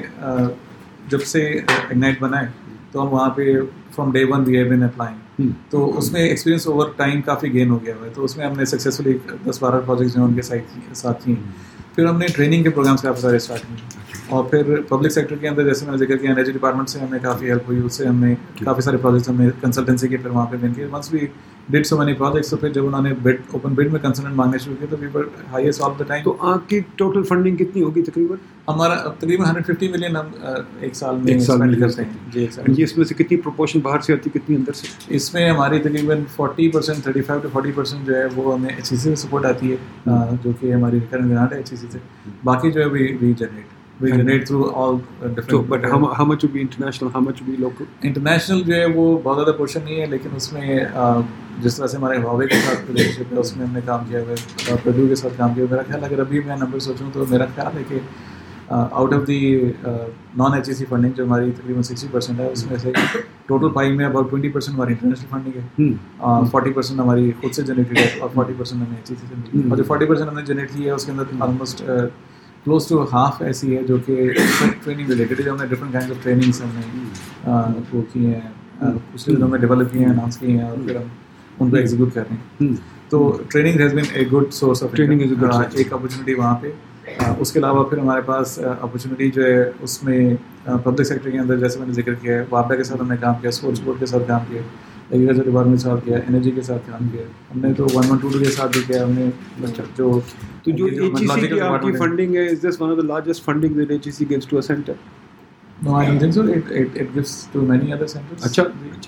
جب سے اگنائٹ بنا ہے تو ہم وہاں پہ from day 1 we have been applying, تو اس میں ایکسپیرینس اوور ٹائم کافی گین ہو گیا ہوا ہے. تو اس میں ہم نے سکسیزفلی 10-12 پروجیکٹس جو ہیں ان کے ساتھ کیے ہیں. پھر ہم نے ٹریننگ کے پروگرامس کافی سارے اسٹارٹ کیے, اور پھر پبلک سیکٹر کے اندر جیسے میں نے ذکر کیا انرجی ڈپارٹمنٹ سے ہمیں کافی ہیلپ ہوئی, اس سے ہم نے کافی سارے پروجیکٹس ہم نے کنسلٹنسی کے پھر وہاں پہ بن کے once we did so many projects. تو پھر جب انہوں نے اوپن بڈ میں کنسلٹنٹ مانگنے شروع کیے تو وی ور ہائیسٹ آل دا ٹائم. تو آپ کی ٹوٹل فنڈنگ کتنی ہوگی تقریباً؟ ہمارا تقریباً 150 ملین ہم ایک سال میں اسپینڈ کرتے ہیں. جی ایک سال. اس میں سے کتنی پروپورشن باہر سے آتی ہے, کتنی اندر سے؟ اس میں ہماری تقریباً 40% 35 to 40% جو ہے وہ ہمیں HEC سے سپورٹ آتی ہے, جو کہ ہماری ریکرنٹ گرانٹ ہے HEC سے. باقی جو ہے we generate through all different. But how much will be international, how much will be local? International جو ہے وہ بہت زیادہ پورشن نہیں ہے, لیکن اس میں جس طرح سے ہمارے ہواوے کے ساتھ ریلیشن شپ ہے اس میں ہم نے کام کیا ہوا ہے, پردو کے ساتھ کام کیا. میرا خیال اگر ابھی میں نمبر سوچوں تو میرا خیال ہے کہ out of the non HEC funding جو ہماری تقریباً 60% ہے, اس میں سے ٹوٹل پائی میں اباؤٹ 20% ہماری انٹرنیشنل فنڈنگ ہے, 40% ہماری خود سے جنریٹڈ ہے, اور 40% ہمیں HEC سے جنریٹ. اور جو 40% ہم نے جنریٹ کی ہے اس کے اندر آلموسٹ کلوز ٹو ہاف ایسی ہے جو کہ ٹریننگ ریلیٹڈ ہے, جو ہم نے ڈفرنٹ کائنڈ آف ٹریننگس ہم نے وہ کی ہیں, پچھلے دنوں میں ڈیولپ کیے ہیں, اناؤنس کیے ہیں, اور پھر ہم ان کو ایگزیکیوٹ کر رہے ہیں. تو training has been a good source of training, ایک اپرچونیٹی وہاں پہ. اس کے علاوہ پھر ہمارے پاس اپرچونیٹی جو ہے اس میں پبلک سیکٹر کے اندر جیسے میں نے ذکر کیا ہے, وابڈا کے ساتھ ہم نے کام کیا, اسپورٹس بورڈ کے ساتھ کام کیا, ایگریکلچر ڈپارٹمنٹ کے ساتھ کیا, انرجی کے ساتھ کام کیا. ہم نے تو 112 کے ساتھ بھی کیا ہم نے. جو HEC کی آپ کی فنڈنگ ہے, is this one of the largest funding that HEC gives to a center? No, I don't think so. It gives to many other centers. اچھا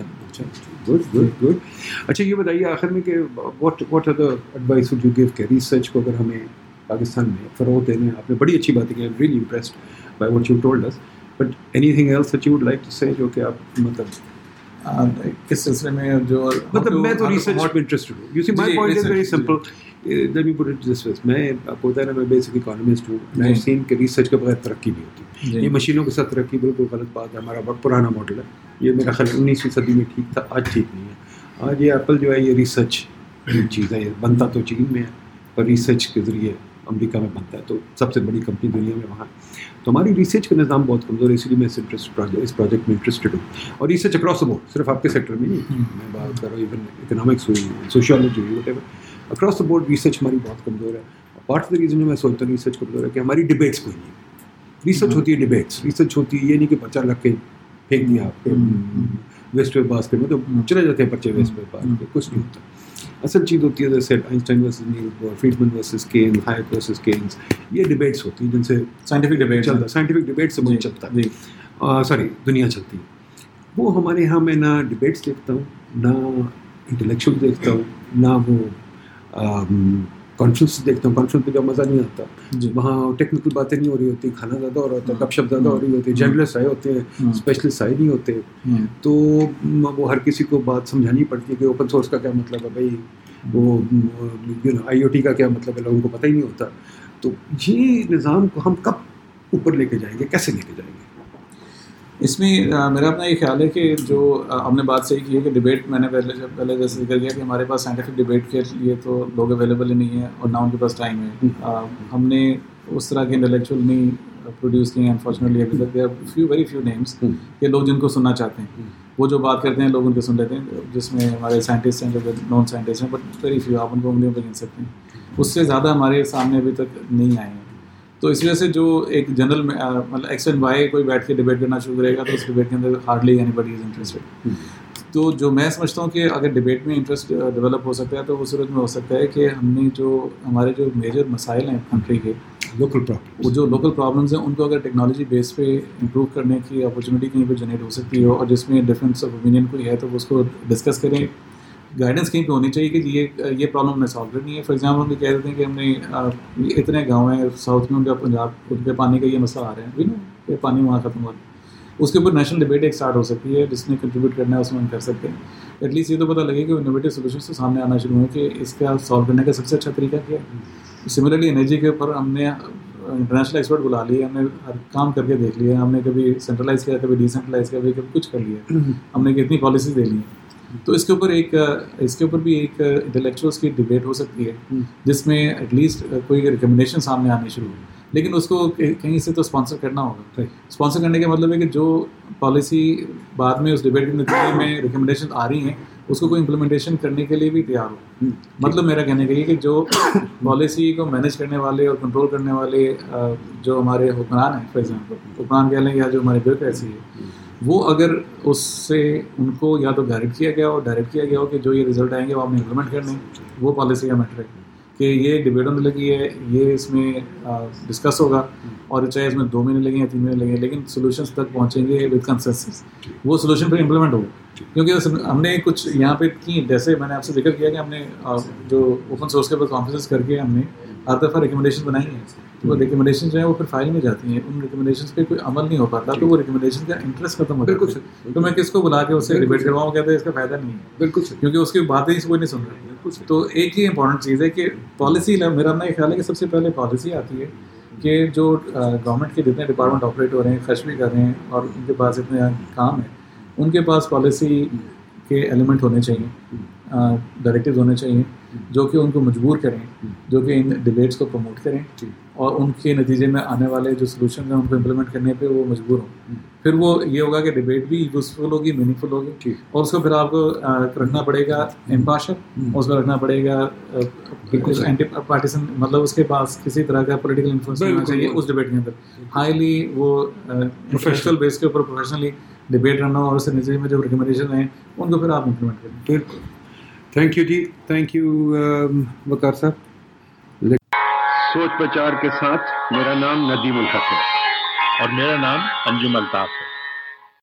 گڈ. اچھا یہ بتائیے آخر میں کہ what are the advice would you give کہ research کو اگر ہمیں پاکستان میں فروغ دینا ہے؟ آپ نے بڑی اچھی باتیں کی. I'm really impressed by what you told us. But anything else that you would like to say جو کہ آپ مطلب کس سلسلے میں جو مطلب میں تو ریسرچ میں انٹرسٹڈ ہوں. You see my point is very simple. Let me put it this way. میں آپ کو بتایا نا میں بیسک اکانومسٹ ہوں. میں نے سین کہ ریسرچ کے بغیر ترقی نہیں ہوتی. یہ مشینوں کے ساتھ ترقی بالکل غلط بات ہے. ہمارا بہت پرانا ماڈل ہے. یہ میرا خیال 19ویں صدی میں ٹھیک تھا, آج ٹھیک نہیں ہے. آج یہ ایپل جو ہے یہ ریسرچ چیز ہے. یہ بنتا تو چین میں ہے پر ریسرچ کے ذریعے امریکہ میں بنتا ہے, تو سب سے بڑی کمپنی دنیا میں وہاں. تو ہماری ریسرچ کا نظام بہت کمزور ہے, اس لیے میں اس پروجیکٹ میں انٹرسٹڈ ہوں. اور ریسرچ اکراس دا بورڈ, صرف آپ کے سیکٹر میں نہیں, میں بات کر رہا ہوں ایون اکنامکس ہوئی, سوشیالوجی ہوئی, whatever, across the board research ہماری بہت کمزور ہے. پارٹ آف دا ریزن جو میں سوچتا ہوں ریسرچ کمزور ہے کہ ہماری ڈبیٹس کوئی نہیں ہے. ریسرچ ہوتی ہے ڈبیٹس, ریسرچ ہوتی ہے یہ نہیں کہ پرچہ رکھ کے پھینک دیا ویسٹ پہ پاس کرنے, تو چلے جاتے ہیں پرچے ویسٹ پہ پاس کے, کچھ نہیں ہوتا. اصل چیز ہوتی ہے جیسے Einstein versus Niels Bohr, Friedman versus Keynes, Hayek versus Keynes, یہ ڈبیٹس ہوتی ہیں جن سے سائنٹیفک ڈبیٹ چلتا ہے. سائنٹیفک ڈبیٹ سے ملک چلتا ہے, سوری دنیا چلتی ہے. وہ ہمارے یہاں میں نہ ڈبیٹس دیکھتا ہوں, نہ انٹلیکچوئل دیکھتا ہوں, نہ وہ کانفرنس دیکھتا ہوں. کانفرنس میں جو مزہ نہیں آتا, وہاں ٹیکنیکل باتیں نہیں ہو رہی ہوتی, کھانا زیادہ ہو رہا ہوتا ہے, گپ شپ زیادہ ہو رہی ہوتی ہے, جرنلسٹ آئے ہوتے ہیں, اسپیشلسٹ آئے نہیں ہوتے. تو وہ ہر کسی کو بات سمجھانی پڑتی ہے کہ اوپن سورس کا کیا مطلب ہے بھائی, وہ آئی او ٹی کا کیا مطلب ہے, لوگوں کو پتہ ہی نہیں ہوتا. تو یہ نظام کو ہم کب اوپر لے کے جائیں گے, کیسے لے کے جائیں گے؟ اس میں میرا اپنا یہ خیال ہے کہ جو ہم نے بات صحیح کی ہے کہ ڈبیٹ, میں نے پہلے جیسے ذکر کیا کہ ہمارے پاس سائنٹیفک ڈبیٹ کے لیے تو لوگ اویلیبل ہی نہیں ہیں اور نہ ان کے پاس ٹائم ہے. ہم نے اس طرح کے انٹلیکچوئل نہیں پروڈیوس کیے ہیں انفارچونیٹلی ابھی تک. There are very few names کہ لوگ جن کو سننا چاہتے ہیں, وہ جو بات کرتے ہیں لوگ ان کو سن لیتے ہیں, جس میں ہمارے سائنٹسٹ ہیں, جو نان سائنٹسٹ ہیں, بٹ ویری فیو, آپ ان کو انگلیوں پہ گن سکتے ہیں. اس سے زیادہ ہمارے سامنے ابھی تک نہیں آئے ہیں. تو اس وجہ سے جو ایک جنرل مطلب ایکس اینڈ وائی کوئی بیٹھ کے ڈبیٹ کرنا شروع کرے گا تو اس ڈبیٹ کے اندر hardly anybody is interested. تو جو میں سمجھتا ہوں کہ اگر ڈبیٹ میں انٹرسٹ ڈیولپ ہو سکتا ہے تو اس صورت میں ہو سکتا ہے کہ ہم نے جو ہمارے جو میجر مسائل ہیں کنٹری کے, لوکل پرابلم, وہ جو لوکل پرابلمس ہیں, ان کو اگر ٹیکنالوجی بیس پہ امپروو کرنے کی اپرچونیٹی کہیں پہ جنریٹ ہو سکتی ہو, اور جس میں ڈفرینس آف اوپینین کوئی ہے تو اس کو ڈسکس کریں. گائیڈنس کہیں پہ ہونی چاہیے کہ یہ پرابلم ہم نے سالو کرنی ہے. فار ایگزامپل ہم یہ کہہ دیتے ہیں کہ ہم نے اتنے گاؤں ہیں ساؤتھ میں, ان کا پنجاب, ان کے پانی کا یہ مسئلہ آ رہا ہے کہ پانی وہاں ختم ہو رہا ہے. اس کے اوپر نیشنل ڈبیٹ ایک اسٹارٹ ہو سکتی ہے, جس نے کنٹریبیوٹ کرنا ہے اس میں ہم کر سکتے ہیں. ایٹ لیسٹ یہ تو پتہ لگے کہ انوویٹیو سولوشنس تو سامنے آنا شروع ہو کہ اس کا سالو کرنے کا سب سے اچھا طریقہ کیا ہے. سملرلی انرجی کے اوپر ہم نے انٹرنیشنل ایکسپرٹ بلا لیے, ہم نے ہر کام کر کے دیکھ لیا, ہم نے کبھی سینٹرلائز کیا, کبھی ڈیسینٹرلائز کیا, کبھی کچھ کر لیا, ہم نے کتنی پالیسیز دے لی ہیں. تو اس کے اوپر بھی ایک انٹلیکچوئلس کی ڈبیٹ ہو سکتی ہے, جس میں ایٹ لیسٹ کوئی ریکمنڈیشن سامنے آنے شروع ہو. لیکن اس کو کہیں سے تو اسپانسر کرنا ہوگا. اسپانسر کرنے کا مطلب ہے کہ جو پالیسی بعد میں اس ڈبیٹ کے نتیجے میں ریکمنڈیشن آ رہی ہیں اس کو کوئی امپلیمنٹیشن کرنے کے لیے بھی تیار ہو. مطلب میرا کہنے کا یہ کہ جو پالیسی کو مینیج کرنے والے اور کنٹرول کرنے والے جو ہمارے حکمران ہیں, فار ایگزامپل حکمران کہہ لیں, یا جو ہماری بیوروکریسی ہے, وہ اگر اس سے ان کو یا تو گائیڈ کیا گیا ہو, ڈائریکٹ کیا گیا ہو کہ جو یہ رزلٹ آئیں گے وہ آپ نے امپلیمنٹ کرنے ہیں, وہ پالیسی کا میٹر ہے کہ یہ ڈبیٹ ہونے لگی ہے, یہ اس میں ڈسکس ہوگا, اور چاہے اس میں 2 مہینے لگیں یا 3 مہینے لگیں, لیکن سولوشنس تک پہنچیں گے ود کنسنسس, وہ سولوشن پھر امپلیمنٹ ہوگا. کیونکہ ہم نے کچھ یہاں پہ کی, جیسے میں نے آپ سے ذکر کیا کہ ہم نے جو اوپن سورس کے اوپر کانفرنس کر کے ہم نے ہر دفعہ ریکمنڈیشن بنائی ہیں. وہ ریکمنڈیشن جو ہے وہ پھر فائل میں جاتی ہیں, ان ریکمنڈیشن پہ کوئی عمل نہیں ہو پاتا, تو وہ ریکمنڈیشن کا انٹرسٹ ختم ہو جاتا ہے. تو میں کس کو بلا کے اس سے ڈیبیٹ کرواؤں, کہتے ہیں اس کا فائدہ نہیں ہے, بالکل, کیونکہ اس کی باتیں ہی کوئی نہیں سن رہا. تو ایک ہی امپورٹنٹ چیز ہے کہ پالیسی, میرا اپنا یہ خیال ہے کہ سب سے پہلے پالیسی آتی ہے کہ جو گورنمنٹ کے جتنے ڈپارٹمنٹ آپریٹ ہو رہے ہیں, خرچ بھی کر رہے ہیں, اور ان کے پاس اتنے کام ہیں, ان کے پاس پالیسی کے ایلیمنٹ ہونے چاہیے, ڈائریکٹیوز ہونے چاہیے جو کہ ان کو مجبور کریں, جو کہ ان ڈبیٹس کو پروموٹ کریں, اور ان کے نتیجے میں آنے والے جو سولوشن ہیں ان کو امپلیمنٹ کرنے پہ وہ مجبور ہوں. پھر وہ یہ ہوگا کہ ڈبیٹ بھی یوزفل ہوگی, میننگ فل ہوگی, اور اس کو پھر آپ کو رکھنا پڑے گا امپارشل, اس کو رکھنا پڑے گا اینٹی پارٹیسن, مطلب اس کے پاس کسی طرح کا پولیٹیکل انفلوئنس ہونا چاہیے اس ڈبیٹ کے اندر, ہائیلی وہ پروفیشنل بیس کے اوپر پروفیشنلی ڈبیٹ رہنا, اور اس کے نتیجے میں جو ریکمنڈیشن ہیں ان کو پھر آپ امپلیمنٹ کریں. بالکل, تھینک یو جی, تھینک یو وقار صاحب. سوچ بچار کے ساتھ میرا نام ندیم الحق ہے. اور میرا نام انجم الطاف ہے.